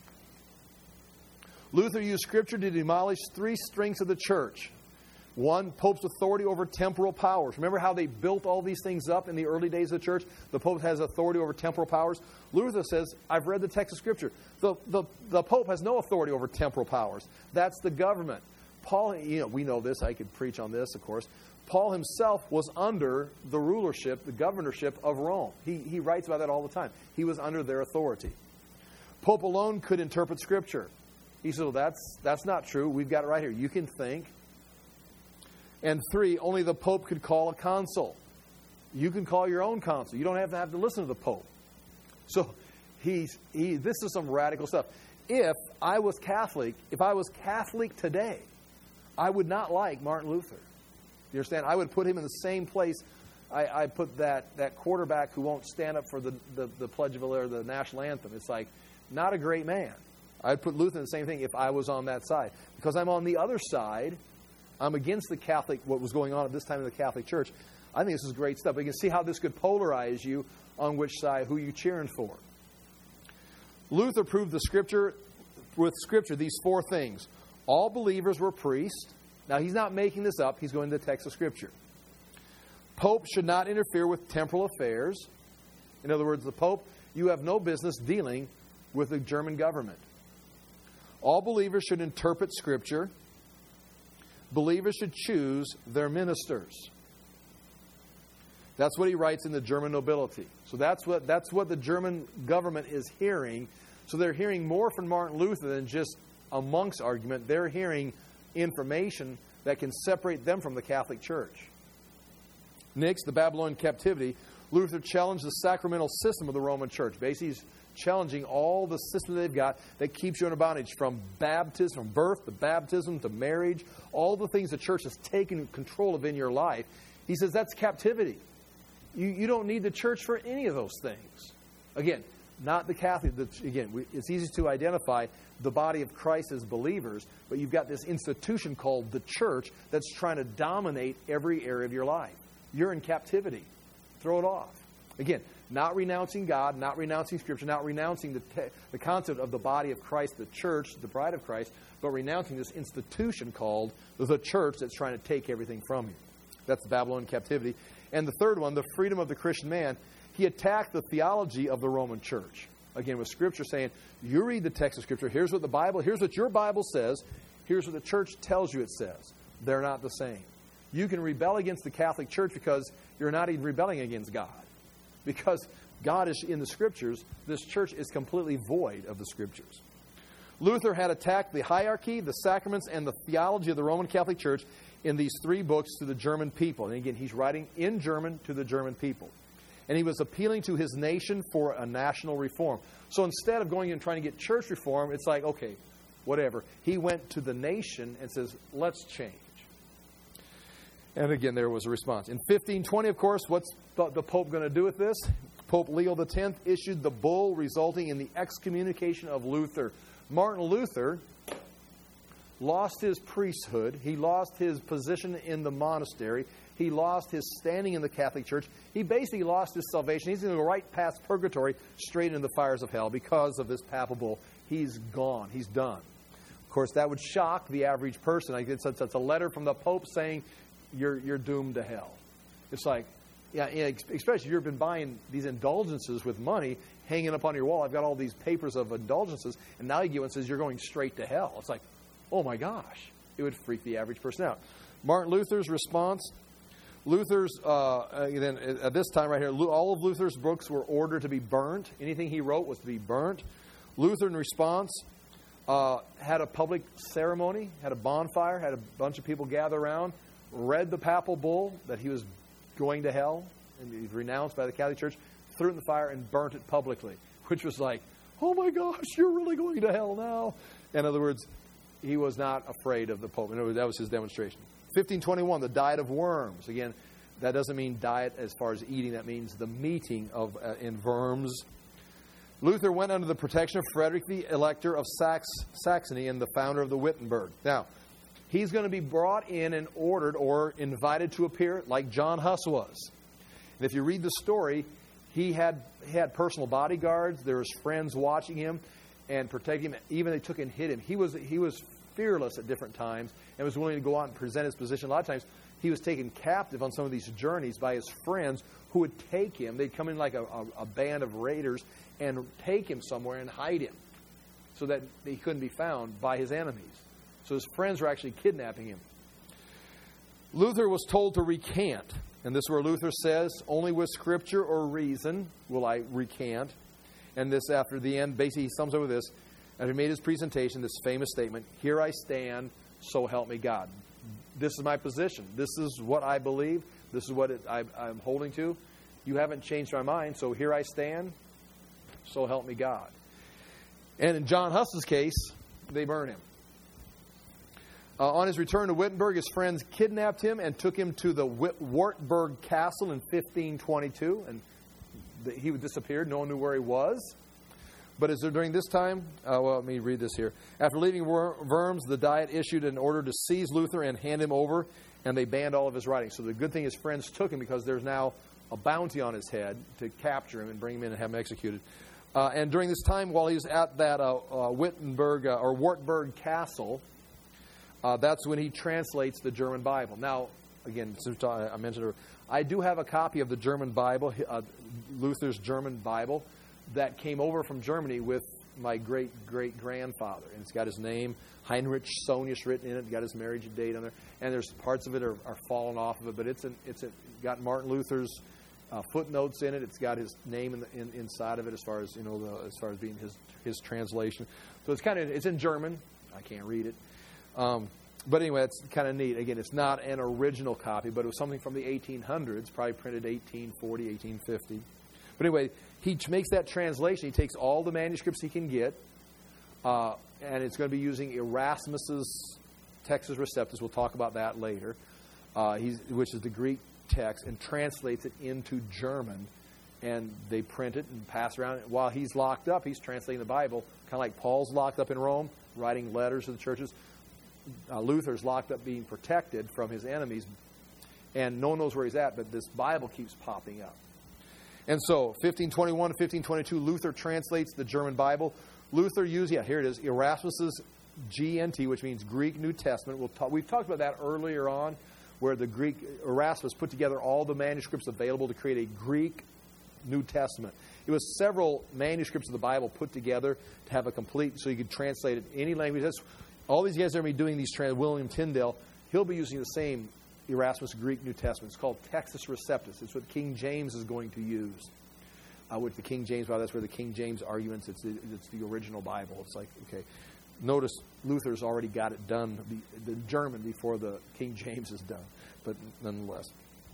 Luther used Scripture to demolish 3 strengths of the church. 1, Pope's authority over temporal powers. Remember how they built all these things up in the early days of the church? The Pope has authority over temporal powers. Luther says, I've read the text of Scripture. The Pope has no authority over temporal powers. That's the government. Paul, we know this. I could preach on this, of course. Paul himself was under the rulership, the governorship of Rome. He writes about that all the time. He was under their authority. Pope alone could interpret Scripture. He said, well, that's not true. We've got it right here. You can think. And 3, only the Pope could call a council. You can call your own council. You don't have to listen to the Pope. So this is some radical stuff. If I was Catholic today, I would not like Martin Luther. You understand? I would put him in the same place I put that quarterback who won't stand up for the Pledge of Allegiance, the national anthem. It's like, not a great man. I'd put Luther in the same thing if I was on that side. Because I'm on the other side, I'm against the Catholic, what was going on at this time in the Catholic Church. I think this is great stuff. We can see how this could polarize you on which side, who you cheering for. Luther proved with Scripture these four things. All believers were priests. Now, he's not making this up. He's going to the text of Scripture. Pope should not interfere with temporal affairs. In other words, the Pope, you have no business dealing with the German government. All believers should interpret Scripture. Believers should choose their ministers. That's what he writes in the German nobility. So that's what the German government is hearing. So they're hearing more from Martin Luther than just a monk's argument. They're hearing information that can separate them from the Catholic Church. Next, the Babylonian captivity. Luther challenged the sacramental system of the Roman Church. Basically, he's challenging all the system they've got that keeps you in bondage, from baptism, from birth to baptism to marriage, all the things the church has taken control of in your life. He says that's captivity. You don't need the church for any of those things. Again, not the Catholic. It's easy to identify the body of Christ as believers, but you've got this institution called the church that's trying to dominate every area of your life. You're in captivity. Throw it off. Again, not renouncing God, not renouncing Scripture, not renouncing the concept of the body of Christ, the church, the bride of Christ, but renouncing this institution called the church that's trying to take everything from you. That's the Babylonian captivity. And the third one, the freedom of the Christian man. He attacked the theology of the Roman church. Again, with Scripture saying, you read the text of Scripture, here's what your Bible says, here's what the church tells you it says. They're not the same. You can rebel against the Catholic Church because you're not even rebelling against God. Because God is in the Scriptures, this church is completely void of the Scriptures. Luther had attacked the hierarchy, the sacraments, and the theology of the Roman Catholic Church in these three books to the German people. And again, he's writing in German to the German people. And he was appealing to his nation for a national reform. So instead of going and trying to get church reform, it's like, okay, whatever. He went to the nation and says, let's change. And again, there was a response. In 1520, of course, what's the Pope going to do with this? Pope Leo X issued the bull resulting in the excommunication of Luther. Martin Luther lost his priesthood. He lost his position in the monastery. He lost his standing in the Catholic Church. He basically lost his salvation. He's going to go right past purgatory, straight into the fires of hell because of this papal bull. He's gone. He's done. Of course, that would shock the average person. It's a letter from the Pope saying, you're doomed to hell. It's like, yeah, especially you've been buying these indulgences with money, hanging up on your wall. I've got all these papers of indulgences, and now you get one that says you're going straight to hell. It's like, oh my gosh. It would freak the average person out. Martin Luther's response. Then at this time right here, all of Luther's books were ordered to be burnt. Anything he wrote was to be burnt. Luther, in response, had a public ceremony, had a bonfire, had a bunch of people gather around, read the papal bull that he was going to hell, and he's renounced by the Catholic Church, threw it in the fire and burnt it publicly, which was like, oh my gosh, you're really going to hell now. In other words, he was not afraid of the Pope. In other words, that was his demonstration. 1521, the diet of worms. Again, that doesn't mean diet as far as eating. That means the meeting of in worms. Luther went under the protection of Frederick the Elector of Saxony and the founder of the Wittenberg. Now, he's going to be brought in and ordered or invited to appear like John Huss was. And if you read the story, he had personal bodyguards. There was friends watching him and protecting him. Even they took and hid him. He was fearless at different times and was willing to go out and present his position. A lot of times he was taken captive on some of these journeys by his friends who would take him. They'd come in like a band of raiders and take him somewhere and hide him so that he couldn't be found by his enemies. So his friends were actually kidnapping him. Luther was told to recant. And this is where Luther says, only with Scripture or reason will I recant. And this, after the end, basically he sums up with this. After he made his presentation, this famous statement, here I stand, so help me God. This is my position. This is what I believe. This is what I'm holding to. You haven't changed my mind, so here I stand, so help me God. And in John Huss's case, they burn him. On his return to Wittenberg, his friends kidnapped him and took him to the Wartburg Castle in 1522. And he disappeared. No one knew where he was. But during this time, let me read this here. After leaving Worms, the Diet issued an order to seize Luther and hand him over, and they banned all of his writings. So the good thing his friends took him because there's now a bounty on his head to capture him and bring him in and have him executed. And during this time, while he was at that Wittenberg or Wartburg Castle, that's when he translates the German Bible. Now, again, I mentioned earlier, I do have a copy of the German Bible, Luther's German Bible, that came over from Germany with my great-great-grandfather. And it's got his name, Heinrich Sonius, written in it. It's got his marriage date on there. And there's parts of it are fallen off of it, but it's got Martin Luther's footnotes in it. It's got his name inside of it as far as being his translation. So it's in German. I can't read it. But anyway, it's kind of neat. Again, it's not an original copy, but it was something from the 1800s, probably printed 1840, 1850. But anyway, he makes that translation. He takes all the manuscripts he can get, and it's going to be using Erasmus's Textus Receptus. We'll talk about that later, which is the Greek text, and translates it into German. And they print it and pass around. While he's locked up, he's translating the Bible, kind of like Paul's locked up in Rome, writing letters to the churches. Luther's locked up being protected from his enemies, and no one knows where he's at, but this Bible keeps popping up. And so, 1521 to 1522, Luther translates the German Bible. Luther used, here it is, Erasmus's GNT, which means Greek New Testament. We've talked about that earlier on, where the Greek Erasmus put together all the manuscripts available to create a Greek New Testament. It was several manuscripts of the Bible put together to have a complete, so you could translate it in any language. All these guys are going to be doing these William Tyndale, he'll be using the same Erasmus Greek New Testament. It's called Textus Receptus. It's what King James is going to use. With the King James Bible, that's where the King James arguments, it's the original Bible. It's like, okay, notice Luther's already got it done, the German, before the King James is done. But nonetheless.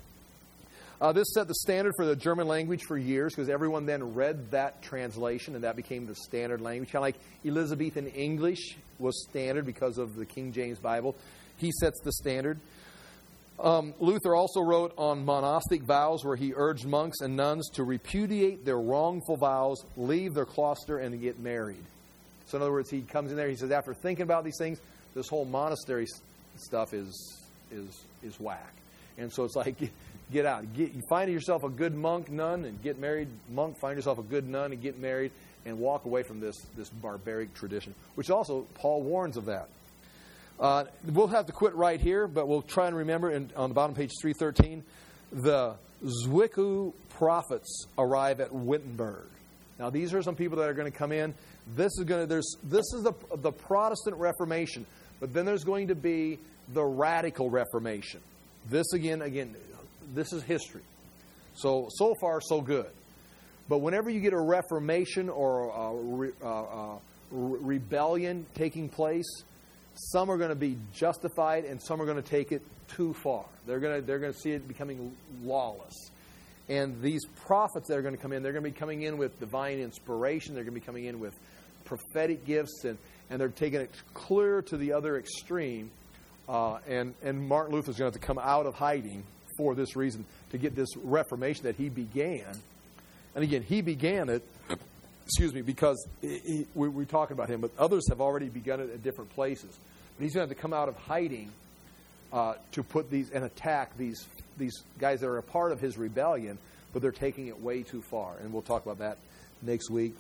This set the standard for the German language for years, because everyone then read that translation, and that became the standard language. Kind of like Elizabethan English was standard because of the King James Bible. He sets the standard. Luther also wrote on monastic vows, where he urged monks and nuns to repudiate their wrongful vows, leave their cloister, and get married. So in other words, he comes in there, he says, after thinking about these things, this whole monastery stuff is whack. And so it's like, get out. You find yourself a good monk, nun, and get married. Monk, find yourself a good nun and get married, and walk away from this barbaric tradition, which also, Paul warns of that. We'll have to quit right here, but we'll try and remember on the bottom page 313, the Zwickau prophets arrive at Wittenberg. Now, these are some people that are going to come in. This is the Protestant Reformation, but then there's going to be the Radical Reformation. This again, this is history. So far, so good. But whenever you get a reformation or a rebellion taking place, some are going to be justified, and some are going to take it too far. They're going to see it becoming lawless. And these prophets that are going to come in, they're going to be coming in with divine inspiration. They're going to be coming in with prophetic gifts, and they're taking it clear to the other extreme. And Martin Luther's going to have to come out of hiding for this reason, to get this Reformation that he began. And again, he began it, because we're talking about him, but others have already begun it at different places. But he's going to have to come out of hiding to put these and attack these guys that are a part of his rebellion, but they're taking it way too far. And we'll talk about that next week.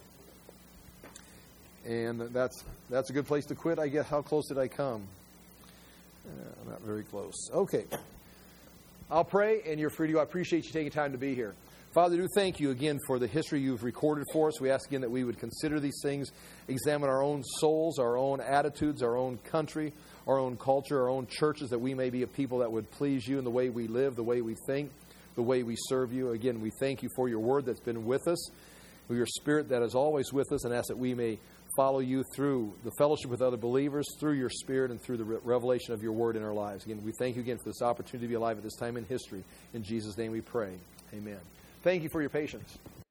And that's a good place to quit, I guess. How close did I come? Not very close. Okay. I'll pray, and you're free to go. I appreciate you taking time to be here. Father, do thank you again for the history you've recorded for us. We ask again that we would consider these things, examine our own souls, our own attitudes, our own country, our own culture, our own churches, that we may be a people that would please you in the way we live, the way we think, the way we serve you. Again, we thank you for your word that's been with us, for your spirit that is always with us, and ask that we may follow you through the fellowship with other believers, through your spirit, and through the revelation of your word in our lives. Again, we thank you again for this opportunity to be alive at this time in history. In Jesus' name we pray. Amen. Thank you for your patience.